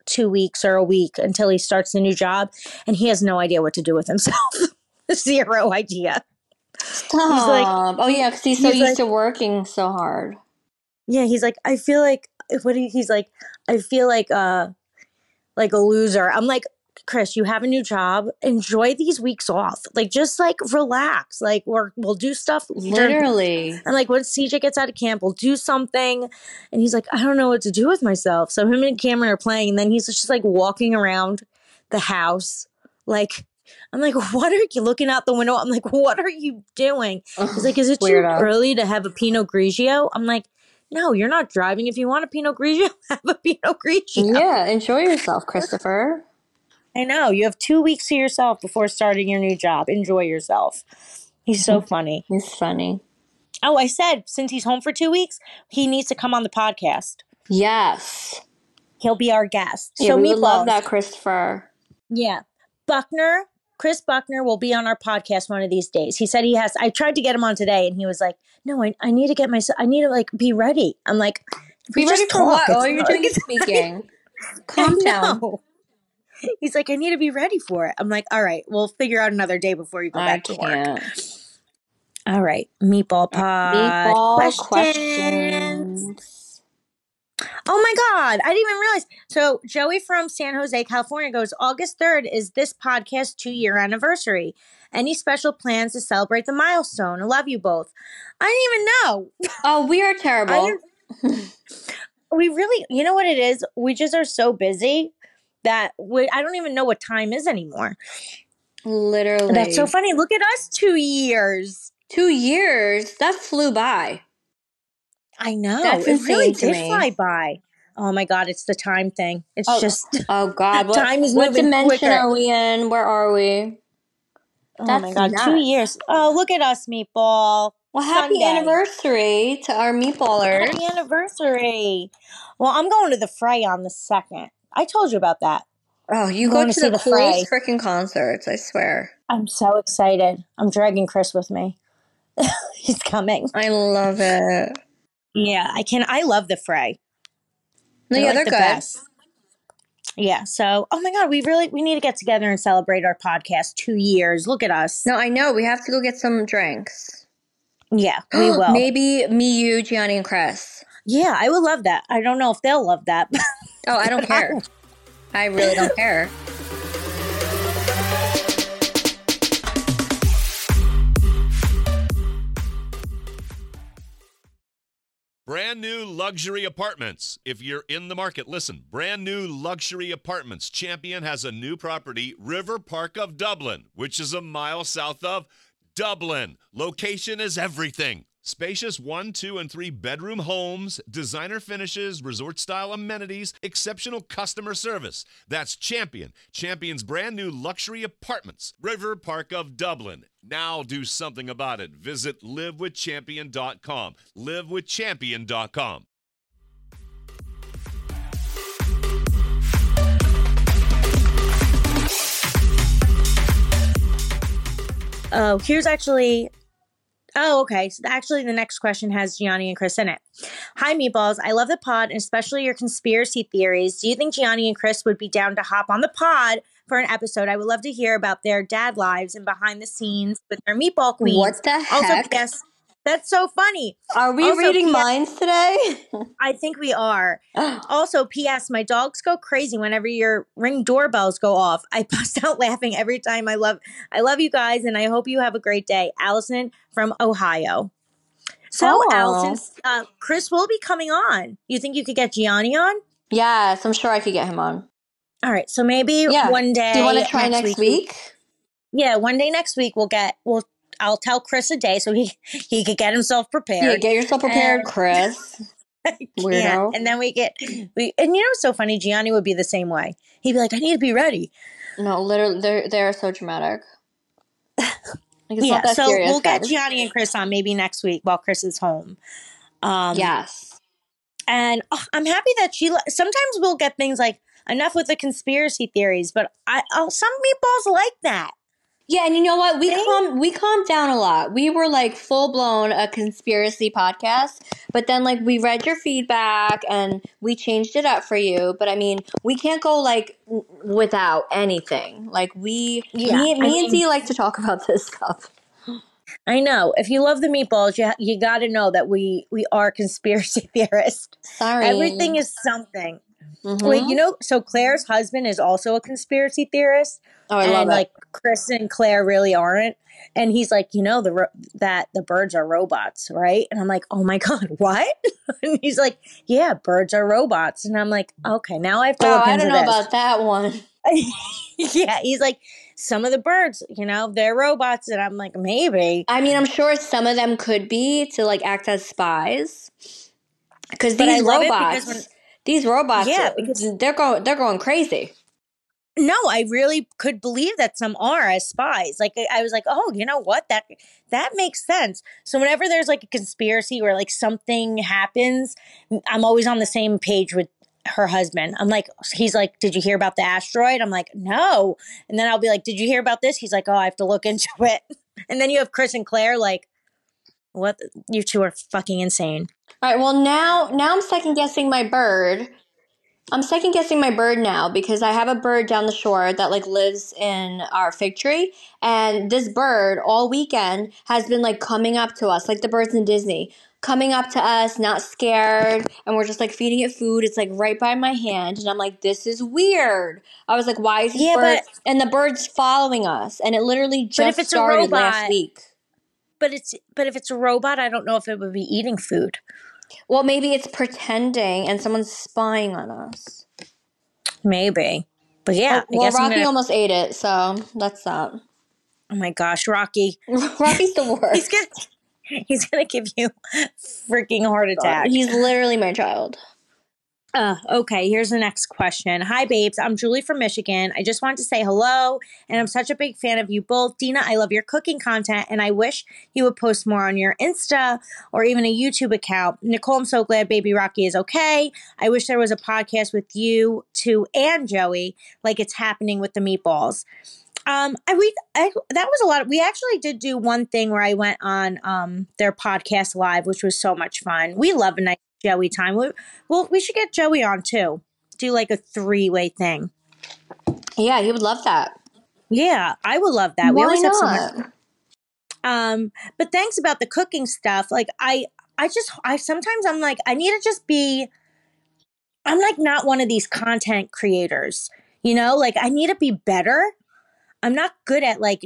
[SPEAKER 7] two weeks or a week until he starts the new job, and he has no idea what to do with himself. Zero idea.
[SPEAKER 6] Stop.
[SPEAKER 7] He's like,
[SPEAKER 6] oh yeah, because he's so
[SPEAKER 7] he's
[SPEAKER 6] used
[SPEAKER 7] like-
[SPEAKER 6] to working so hard.
[SPEAKER 7] Yeah, he's like, I feel like what do you, he's like, I feel like uh like a loser. I'm like, Chris, you have a new job. Enjoy these weeks off. Like, just like relax. Like, we're, we'll do stuff.
[SPEAKER 6] Literally.
[SPEAKER 7] And like, when C J gets out of camp, we'll do something. And he's like, I don't know what to do with myself. So him and Cameron are playing. And then he's just like walking around the house. Like, I'm like, what are you looking out the window? I'm like, what are you doing? He's like, is it too
[SPEAKER 6] Weirdo.
[SPEAKER 7] early to have a Pinot Grigio? I'm like, no, you're not driving. If you want a Pinot Grigio, have a Pinot Grigio.
[SPEAKER 6] Yeah, enjoy yourself, Christopher.
[SPEAKER 7] I know. You have two weeks to yourself before starting your new job. Enjoy yourself. He's so funny.
[SPEAKER 6] He's funny.
[SPEAKER 7] Oh, I said, since he's home for two weeks, he needs to come on the podcast.
[SPEAKER 6] Yes.
[SPEAKER 7] He'll be our guest.
[SPEAKER 6] Yeah,
[SPEAKER 7] so
[SPEAKER 6] we would love
[SPEAKER 7] Meatballs.
[SPEAKER 6] that, Christopher.
[SPEAKER 7] Yeah. Buckner, Chris Buckner will be on our podcast one of these days. He said he has, I tried to get him on today and he was like, no, I, I need to get myself, I need to like be ready. I'm like,
[SPEAKER 6] Be
[SPEAKER 7] we
[SPEAKER 6] ready
[SPEAKER 7] just
[SPEAKER 6] for
[SPEAKER 7] talk.
[SPEAKER 6] what?
[SPEAKER 7] It's
[SPEAKER 6] Oh, you're
[SPEAKER 7] not-
[SPEAKER 6] doing speaking. Calm
[SPEAKER 7] I
[SPEAKER 6] down.
[SPEAKER 7] know. He's like, I need to be ready for it. I'm like, all right, we'll figure out another day before you go
[SPEAKER 6] I
[SPEAKER 7] back to work.
[SPEAKER 6] can't.
[SPEAKER 7] All right, Meatball Pod.
[SPEAKER 6] Meatball
[SPEAKER 7] questions.
[SPEAKER 6] questions.
[SPEAKER 7] Oh my God, I didn't even realize. So Joey from San Jose, California goes, August third is this podcast two-year anniversary. Any special plans to celebrate the milestone? I love you both. I didn't even know.
[SPEAKER 6] Oh, we are terrible.
[SPEAKER 7] I- we really, you know what it is? We just are so busy that we, I don't even know what time is anymore.
[SPEAKER 6] Literally.
[SPEAKER 7] That's so funny. Look at us, two years.
[SPEAKER 6] Two years? That flew by.
[SPEAKER 7] I know.
[SPEAKER 6] That's
[SPEAKER 7] it really
[SPEAKER 6] insane to
[SPEAKER 7] did
[SPEAKER 6] me.
[SPEAKER 7] fly by. Oh my God, it's the time thing. It's
[SPEAKER 6] Oh,
[SPEAKER 7] just,
[SPEAKER 6] Oh, God. What,
[SPEAKER 7] Time is
[SPEAKER 6] what
[SPEAKER 7] moving
[SPEAKER 6] dimension
[SPEAKER 7] quicker.
[SPEAKER 6] are we in? Where are we?
[SPEAKER 7] oh
[SPEAKER 6] That's
[SPEAKER 7] my God, two
[SPEAKER 6] nuts.
[SPEAKER 7] years. Oh, look at us, Meatball.
[SPEAKER 6] Well, happy
[SPEAKER 7] Sunday.
[SPEAKER 6] anniversary to our meatballers.
[SPEAKER 7] Happy anniversary. Well, I'm going to the Fray on the second. I told you about that.
[SPEAKER 6] Oh, you
[SPEAKER 7] I
[SPEAKER 6] go
[SPEAKER 7] wanna
[SPEAKER 6] to
[SPEAKER 7] see
[SPEAKER 6] the
[SPEAKER 7] the
[SPEAKER 6] coolest freaking concerts, I swear.
[SPEAKER 7] I'm so excited. I'm dragging Chris with me. He's coming.
[SPEAKER 6] I love it.
[SPEAKER 7] Yeah, I can. I love the Fray.
[SPEAKER 6] No,
[SPEAKER 7] They're
[SPEAKER 6] yeah,
[SPEAKER 7] like
[SPEAKER 6] they're
[SPEAKER 7] the
[SPEAKER 6] good.
[SPEAKER 7] best. Yeah. So, oh my God, we really we need to get together and celebrate our podcast two years. Look at us.
[SPEAKER 6] No, I know. We have to go get some drinks.
[SPEAKER 7] Yeah, we will.
[SPEAKER 6] Maybe me, you, Gianni, and Chris.
[SPEAKER 7] Yeah, I would love that. I don't know if they'll love that.
[SPEAKER 6] Oh, I don't care. I really don't care.
[SPEAKER 1] Brand new luxury apartments. If you're in the market, listen. Brand new luxury apartments. Champion has a new property, River Park of Dublin, which is a mile south of Dublin. Location is everything. Spacious one, two, and three bedroom homes, designer finishes, resort-style amenities, exceptional customer service. That's Champion. Champion's brand new luxury apartments, River Park of Dublin. Now do something about it. Visit live with champion dot com. live with champion dot com.
[SPEAKER 7] Oh, here's actually. Oh, okay. So actually, the next question has Gianni and Chris in it. Hi, Meatballs. I love the pod, and especially your conspiracy theories. Do you think Gianni and Chris would be down to hop on the pod for an episode? I would love to hear about their dad lives and behind the scenes with their meatball queens.
[SPEAKER 6] What the
[SPEAKER 7] Also,
[SPEAKER 6] heck?
[SPEAKER 7] P S That's so funny.
[SPEAKER 6] Are we
[SPEAKER 7] Also,
[SPEAKER 6] reading
[SPEAKER 7] P S
[SPEAKER 6] minds today?
[SPEAKER 7] I think we are. Also, P S My dogs go crazy whenever your ring doorbells go off. I bust out laughing every time. I love, I love you guys, and I hope you have a great day. Allison from Ohio. So,
[SPEAKER 6] Aw.
[SPEAKER 7] Allison, uh, Chris will be coming on. You think you could get Gianni on?
[SPEAKER 6] Yes, I'm sure I could get him on.
[SPEAKER 7] All right. So maybe
[SPEAKER 6] Yeah.
[SPEAKER 7] one day.
[SPEAKER 6] Do you want to try next, week?
[SPEAKER 7] Yeah, one day next week we'll get. We'll. I'll tell Chris a day so he he could get himself prepared.
[SPEAKER 6] Yeah, get yourself prepared,
[SPEAKER 7] And-
[SPEAKER 6] Chris.
[SPEAKER 7] Yeah,
[SPEAKER 6] Weirdo.
[SPEAKER 7] and then we get we and you know what's so funny? Gianni would be the same way. He'd be like, I need to be ready.
[SPEAKER 6] No, literally, they're they're so dramatic. Like, it's
[SPEAKER 7] Yeah,
[SPEAKER 6] not that
[SPEAKER 7] so
[SPEAKER 6] serious,
[SPEAKER 7] we'll get
[SPEAKER 6] guys.
[SPEAKER 7] Gianni and Chris on maybe next week while Chris is home. Um,
[SPEAKER 6] Yes.
[SPEAKER 7] and oh, I'm happy that she. li- Sometimes we'll get things like enough with the conspiracy theories, but I oh, some meatballs like that.
[SPEAKER 6] Yeah, and you know what? We calm we calmed down a lot. We were like full blown a conspiracy podcast, but then like we read your feedback and we changed it up for you. But I mean, we can't go like w- without anything. Like we,
[SPEAKER 7] Yeah,
[SPEAKER 6] me,
[SPEAKER 7] I
[SPEAKER 6] me and
[SPEAKER 7] mean-
[SPEAKER 6] Dee like to talk about this stuff.
[SPEAKER 7] I know. If you love the meatballs, you ha- you got to know that we we are conspiracy theorists.
[SPEAKER 6] Sorry,
[SPEAKER 7] Everything is something.
[SPEAKER 6] Mhm.
[SPEAKER 7] Wait, you know, so Claire's husband is also a conspiracy theorist.
[SPEAKER 6] Oh, I
[SPEAKER 7] and
[SPEAKER 6] love it.
[SPEAKER 7] like Chris and Claire really aren't. And he's like, you know, the ro- that the birds are robots, right? And I'm like, oh my God, what? And he's like, yeah, birds are robots. And I'm like, okay, now I have to
[SPEAKER 6] Oh,
[SPEAKER 7] look
[SPEAKER 6] I
[SPEAKER 7] into
[SPEAKER 6] don't know
[SPEAKER 7] this.
[SPEAKER 6] about that one.
[SPEAKER 7] Yeah, he's like, some of the birds, you know, they're robots. And I'm like, maybe.
[SPEAKER 6] I mean, I'm sure some of them could be to like act as spies. Because
[SPEAKER 7] But I
[SPEAKER 6] these
[SPEAKER 7] love it
[SPEAKER 6] robots,
[SPEAKER 7] because when-
[SPEAKER 6] these robots,
[SPEAKER 7] Yeah,
[SPEAKER 6] uh,
[SPEAKER 7] because-
[SPEAKER 6] they're going, they're going crazy.
[SPEAKER 7] No, I really could believe that some are as spies. Like I I was like, oh, you know what? That that makes sense. So whenever there's like a conspiracy or like something happens, I'm always on the same page with her husband. I'm like, he's like, did you hear about the asteroid? I'm like, no. And then I'll be like, did you hear about this? He's like, oh, I have to look into it. And then you have Chris and Claire like, what? You two are fucking insane.
[SPEAKER 6] All right. Well, now, now I'm second guessing my bird. I'm second guessing my bird now because I have a bird down the shore that like lives in our fig tree, and this bird all weekend has been like coming up to us, like the birds in Disney, coming up to us, not scared, and we're just like feeding it food. It's like right by my hand, and I'm like, this is weird. I was like, why is this
[SPEAKER 7] Yeah,
[SPEAKER 6] bird?
[SPEAKER 7] but-
[SPEAKER 6] And the bird's following us, and it literally just
[SPEAKER 7] if it's a
[SPEAKER 6] started last
[SPEAKER 7] robot-
[SPEAKER 6] week.
[SPEAKER 7] But it's but if it's a robot, I don't know if it would be eating food.
[SPEAKER 6] Well, maybe it's pretending, and someone's spying on us.
[SPEAKER 7] Maybe. But yeah, I
[SPEAKER 6] Well,
[SPEAKER 7] guess I'm
[SPEAKER 6] Rocky
[SPEAKER 7] gonna-
[SPEAKER 6] almost ate it, so that's that.
[SPEAKER 7] oh my gosh, Rocky.
[SPEAKER 6] Rocky's the
[SPEAKER 7] He's
[SPEAKER 6] worst.
[SPEAKER 7] gonna he's gonna give you a freaking heart attack.
[SPEAKER 6] He's literally my child.
[SPEAKER 7] Uh, okay, here's the next question. Hi, babes. I'm Julie from Michigan. I just wanted to say hello, and I'm such a big fan of you both. Dina, I love your cooking content, and I wish you would post more on your Insta or even a YouTube account. Nicole, I'm so glad Baby Rocky is okay. I wish there was a podcast with you two and Joey, like it's happening with the meatballs. Um, I we I, that was a lot. Of, we actually did do one thing where I went on um their podcast live, which was so much fun. We love a nice Joey time. We, well, we should get Joey on too. Do like a three way thing.
[SPEAKER 6] Yeah, he would love that.
[SPEAKER 7] Yeah, I would love that. we
[SPEAKER 6] Why
[SPEAKER 7] always have so
[SPEAKER 6] not?
[SPEAKER 7] much. Um, but thanks about the cooking stuff. Like I, I just I sometimes I'm like I need to just be. I'm like not one of these content creators, you know. Like I need to be better. I'm not good at like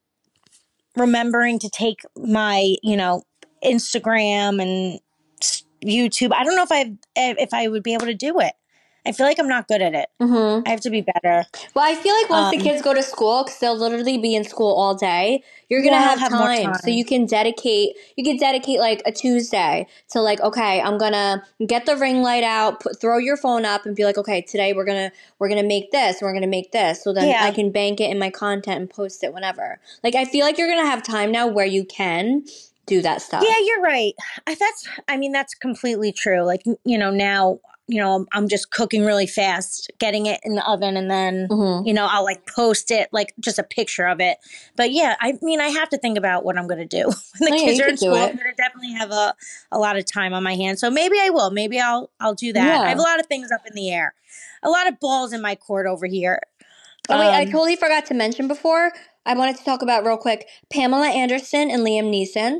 [SPEAKER 7] remembering to take my, you know, Instagram and s- YouTube. I don't know if I if I would be able to do it. I feel like I'm not good at it.
[SPEAKER 6] Mm-hmm.
[SPEAKER 7] I have to be better.
[SPEAKER 6] Well, I feel like once
[SPEAKER 7] Um,
[SPEAKER 6] the kids go to school, because they'll literally be in school all day, you're gonna
[SPEAKER 7] Yeah, I'll
[SPEAKER 6] have,
[SPEAKER 7] have more
[SPEAKER 6] time.
[SPEAKER 7] time.
[SPEAKER 6] So you can dedicate. You can dedicate like a Tuesday to like, okay, I'm gonna get the ring light out, put, throw your phone up, and be like, okay, today we're gonna we're gonna make this, and we're gonna make this. So then
[SPEAKER 7] Yeah.
[SPEAKER 6] I can bank it in my content and post it whenever. Like I feel like you're gonna have time now where you can do that stuff.
[SPEAKER 7] Yeah, you're right. I, that's I mean that's completely true. Like you know now. You know, I'm just cooking really fast, getting it in the oven, and then,
[SPEAKER 6] Mhm.
[SPEAKER 7] you know, I'll like post it, like just a picture of it. But yeah, I mean, I have to think about what I'm going to do. When the
[SPEAKER 6] Oh, yeah,
[SPEAKER 7] kids
[SPEAKER 6] you
[SPEAKER 7] are
[SPEAKER 6] could
[SPEAKER 7] in
[SPEAKER 6] do
[SPEAKER 7] school,
[SPEAKER 6] it.
[SPEAKER 7] I'm going to definitely have a, a lot of time on my hands. So maybe I will. Maybe I'll I'll do that.
[SPEAKER 6] Yeah.
[SPEAKER 7] I have a lot of things up in the air, a lot of balls in my court over here.
[SPEAKER 6] Oh wait, I
[SPEAKER 7] Um,
[SPEAKER 6] totally forgot to mention before. I wanted to talk about real quick Pamela Anderson and Liam Neeson.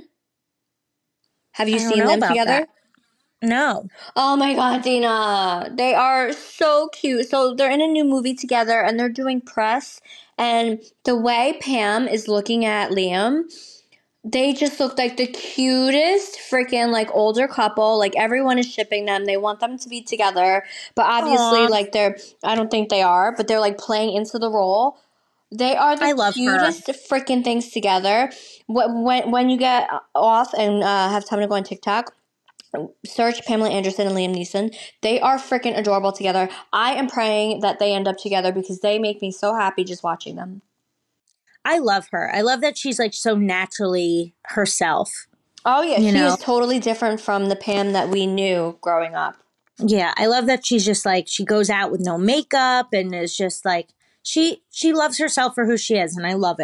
[SPEAKER 6] Have you
[SPEAKER 7] I don't
[SPEAKER 6] seen
[SPEAKER 7] know
[SPEAKER 6] them
[SPEAKER 7] about
[SPEAKER 6] together?
[SPEAKER 7] that. No.
[SPEAKER 6] Oh my god, Dina. They are so cute. So they're in a new movie together and they're doing press. And the way Pam is looking at Liam, they just look like the cutest freaking like older couple. Like everyone is shipping them. They want them to be together. But obviously,
[SPEAKER 7] Aw.
[SPEAKER 6] like they're I don't think they are, but they're like playing into the role. They are the
[SPEAKER 7] I love her.
[SPEAKER 6] cutest freaking things together. When when when you get off and uh, have time to go on TikTok, search Pamela Anderson and Liam Neeson. They are freaking adorable together. I am praying that they end up together because they make me so happy just watching them.
[SPEAKER 7] I love her. I love that she's like so naturally herself.
[SPEAKER 6] Oh yeah,
[SPEAKER 7] You
[SPEAKER 6] she
[SPEAKER 7] know?
[SPEAKER 6] is totally different from the Pam that we knew growing up.
[SPEAKER 7] Yeah, I love that she's just like she goes out with no makeup and is just like she she loves herself for who she is, and I love it.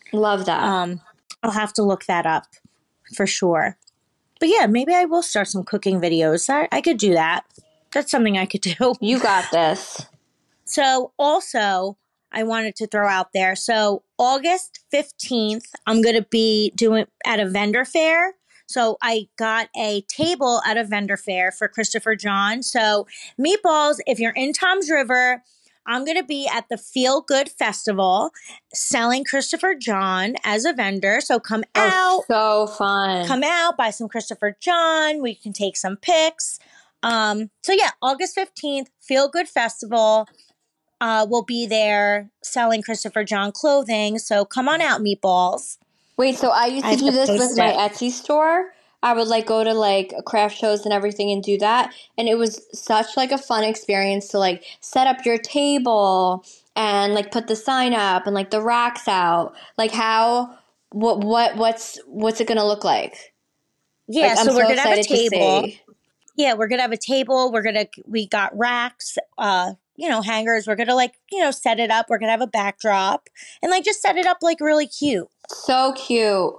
[SPEAKER 6] Love that.
[SPEAKER 7] Um, I'll have to look that up for sure. But yeah, maybe I will start some cooking videos. I, I could do that. That's something I could do.
[SPEAKER 6] You got this.
[SPEAKER 7] So also, I wanted to throw out there. So August fifteenth, I'm going to be doing at a vendor fair. So I got a table at a vendor fair for Christopher John. So Meatballs, if you're in Toms River, I'm going to be at the Feel Good Festival selling Christopher John as a vendor. So come out.
[SPEAKER 6] Oh, so fun.
[SPEAKER 7] Come out, buy some Christopher John. We can take some pics. Um, so yeah, August fifteenth, Feel Good Festival. Uh, we'll be there selling Christopher John clothing. So come on out, Meatballs.
[SPEAKER 6] Wait, so I used
[SPEAKER 7] I
[SPEAKER 6] to
[SPEAKER 7] have
[SPEAKER 6] do
[SPEAKER 7] to
[SPEAKER 6] this
[SPEAKER 7] post
[SPEAKER 6] with my
[SPEAKER 7] it.
[SPEAKER 6] Etsy store. I would like go to like craft shows and everything and do that. And it was such like a fun experience to like set up your table and like put the sign up and like the racks out. Like how, what, what, what's, what's it going to look like?
[SPEAKER 7] Yeah,
[SPEAKER 6] Like,
[SPEAKER 7] so
[SPEAKER 6] I'm
[SPEAKER 7] we're
[SPEAKER 6] so
[SPEAKER 7] gonna have a
[SPEAKER 6] excited to
[SPEAKER 7] table.
[SPEAKER 6] see.
[SPEAKER 7] Yeah, we're gonna have a table. We're gonna we got racks, uh, you know, hangers. We're gonna like, you know, set it up. We're gonna have a backdrop and like just set it up like really cute.
[SPEAKER 6] So cute.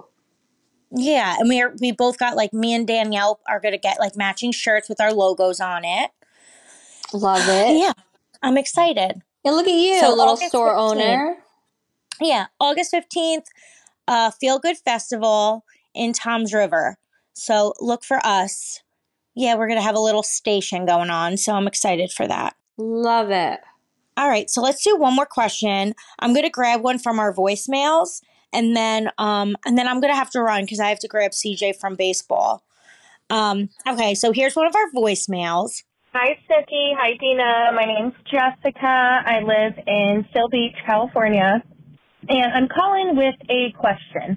[SPEAKER 7] Yeah, and we are we both got like me and Danielle are gonna get like matching shirts with our logos on it.
[SPEAKER 6] Love it.
[SPEAKER 7] Yeah, I'm excited.
[SPEAKER 6] And look at you,
[SPEAKER 7] So
[SPEAKER 6] little
[SPEAKER 7] August
[SPEAKER 6] store
[SPEAKER 7] fifteenth.
[SPEAKER 6] owner.
[SPEAKER 7] Yeah, August fifteenth, uh, Feel Good Festival in Toms River. So look for us. Yeah, we're going to have a little station going on. So I'm excited for that.
[SPEAKER 6] Love it.
[SPEAKER 7] All right, so let's do one more question. I'm going to grab one from our voicemails, and then um, and then I'm going to have to run because I have to grab C J from baseball. Um, okay, so here's one of our voicemails.
[SPEAKER 8] Hi, Snooki. Hi, Dina. My name's Jessica. I live in Seal Beach, California, and I'm calling with a question.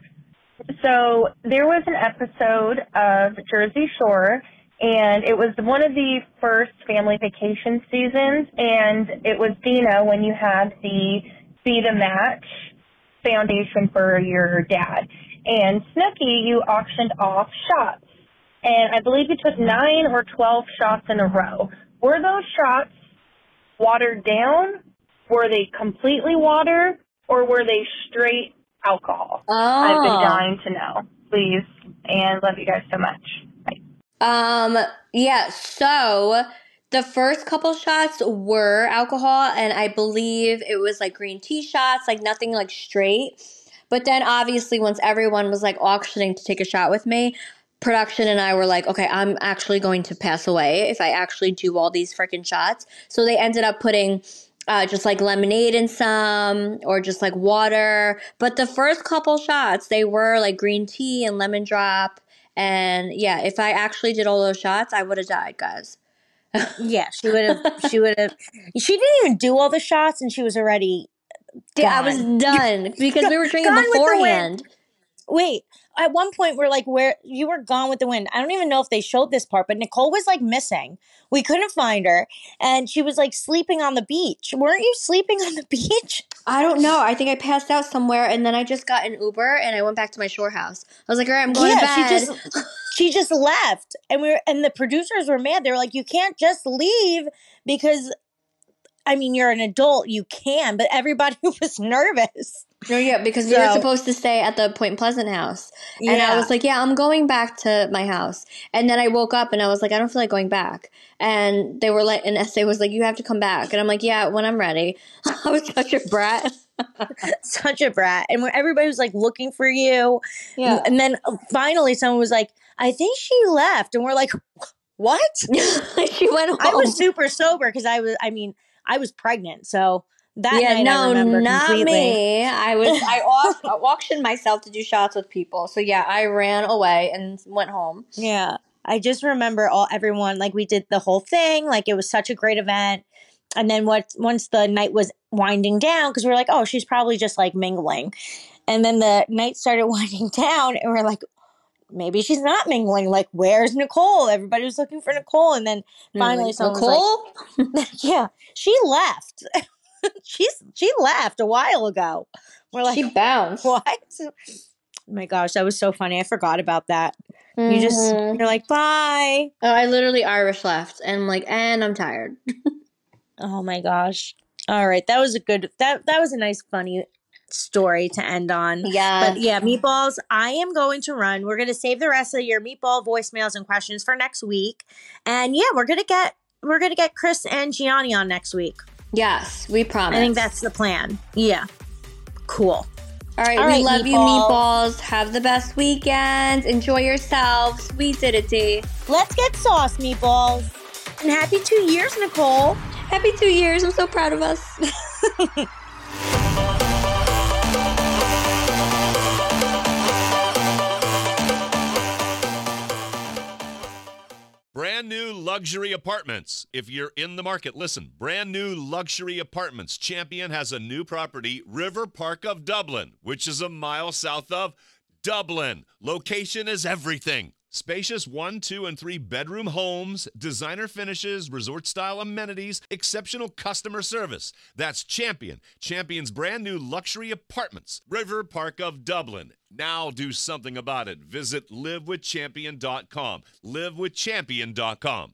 [SPEAKER 8] So there was an episode of Jersey Shore, and it was one of the first family vacation seasons, and it was Dina when you had the Be the Match foundation for your dad. And Snooki, you auctioned off shots, and I believe you took nine or twelve shots in a row. Were those shots watered down? Were they completely water, or were they straight alcohol?
[SPEAKER 6] Oh.
[SPEAKER 8] I've been dying to know. Please, and love you guys so much. Bye.
[SPEAKER 6] Um, yeah, so the first couple shots were alcohol, and I believe it was like green tea shots, like nothing like straight. But then obviously once everyone was like auctioning to take a shot with me, production and I were like, okay, I'm actually going to pass away if I actually do all these freaking shots. So they ended up putting uh, just like lemonade in some, or just like water. But the first couple shots, they were like green tea and lemon drop. And yeah, if I actually did all those shots, I would have died, guys.
[SPEAKER 7] Yeah, she would have. She would have. She didn't even do all the shots, and she was already.
[SPEAKER 6] Yeah, I was
[SPEAKER 7] gone.
[SPEAKER 6] done because we were drinking
[SPEAKER 7] Gone with the
[SPEAKER 6] beforehand.
[SPEAKER 7] Wait, at one point we're like, where you were gone with the wind. I don't even know if they showed this part, but Nicole was like missing. We couldn't find her, and she was like sleeping on the beach. Weren't you sleeping on the beach?
[SPEAKER 6] I don't know. I think I passed out somewhere, and then I just got an Uber, and I went back to my shore house. I was like, all right, I'm going
[SPEAKER 7] yeah,
[SPEAKER 6] to bed.
[SPEAKER 7] she just she just left, and we were, and the producers were mad. They were like, you can't just leave because, I mean, you're an adult, you can, but everybody was nervous.
[SPEAKER 6] No, yeah, because we
[SPEAKER 7] So-
[SPEAKER 6] were supposed to stay at the Point Pleasant house. And I
[SPEAKER 7] Yeah.
[SPEAKER 6] was like, yeah, I'm going back to my house. And then I woke up and I was like, I don't feel like going back. And they were like, and Estee was like, you have to come back. And I'm like, yeah, when I'm ready. I was such a brat.
[SPEAKER 7] Such a brat. And when everybody was like looking for you.
[SPEAKER 6] Yeah.
[SPEAKER 7] And then finally someone was like, I think she left. And we're like, what?
[SPEAKER 6] She went home.
[SPEAKER 7] I was super sober because I was, I mean, I was pregnant. So that
[SPEAKER 6] yeah,
[SPEAKER 7] night I
[SPEAKER 6] no,
[SPEAKER 7] remember
[SPEAKER 6] not
[SPEAKER 7] completely.
[SPEAKER 6] me. I was I off, auctioned myself to do shots with people. So yeah, I ran away and went home.
[SPEAKER 7] Yeah. I just remember all everyone, like we did the whole thing. Like it was such a great event. And then what, once the night was winding down, because we were like, oh, she's probably just like mingling. And then the night started winding down and we're like, maybe she's not mingling. Like, where's Nicole? Everybody was looking for Nicole. And then finally
[SPEAKER 6] Like,
[SPEAKER 7] someone was
[SPEAKER 6] Nicole?
[SPEAKER 7] like, yeah, she left. She's She left a while ago. We're like,
[SPEAKER 6] She bounced.
[SPEAKER 7] what? Oh my gosh, that was so funny. I forgot about that. You just,
[SPEAKER 6] Mhm.
[SPEAKER 7] you're like, bye.
[SPEAKER 6] Oh, I literally Irish left and I'm like, and I'm tired.
[SPEAKER 7] Oh my gosh. All right. That was a good, that, that was a nice, funny story to end on.
[SPEAKER 6] Yeah.
[SPEAKER 7] But yeah, Meatballs, I am going to run. We're going to save the rest of your meatball voicemails and questions for next week. And yeah, we're going to get we're going to get Chris and Gianni on next week.
[SPEAKER 6] Yes, we promise.
[SPEAKER 7] I think that's the plan. Yeah. Cool.
[SPEAKER 6] All right,
[SPEAKER 7] All
[SPEAKER 6] we
[SPEAKER 7] right,
[SPEAKER 6] love you,
[SPEAKER 7] meatballs.
[SPEAKER 6] meatballs. Have the best weekend. Enjoy yourselves. We did it, D.
[SPEAKER 7] Let's get sauce, Meatballs. And happy two years, Nicole.
[SPEAKER 6] Happy two years. I'm so proud of us.
[SPEAKER 1] Brand new luxury apartments. If you're in the market, listen. Brand new luxury apartments. Champion has a new property, River Park of Dublin, which is a mile south of Dublin. Location is everything. Spacious one, two, and three bedroom homes, designer finishes, resort-style amenities, exceptional customer service. That's Champion. Champion's brand new luxury apartments, River Park of Dublin. Now do something about it. Visit live with champion dot com. live with champion dot com.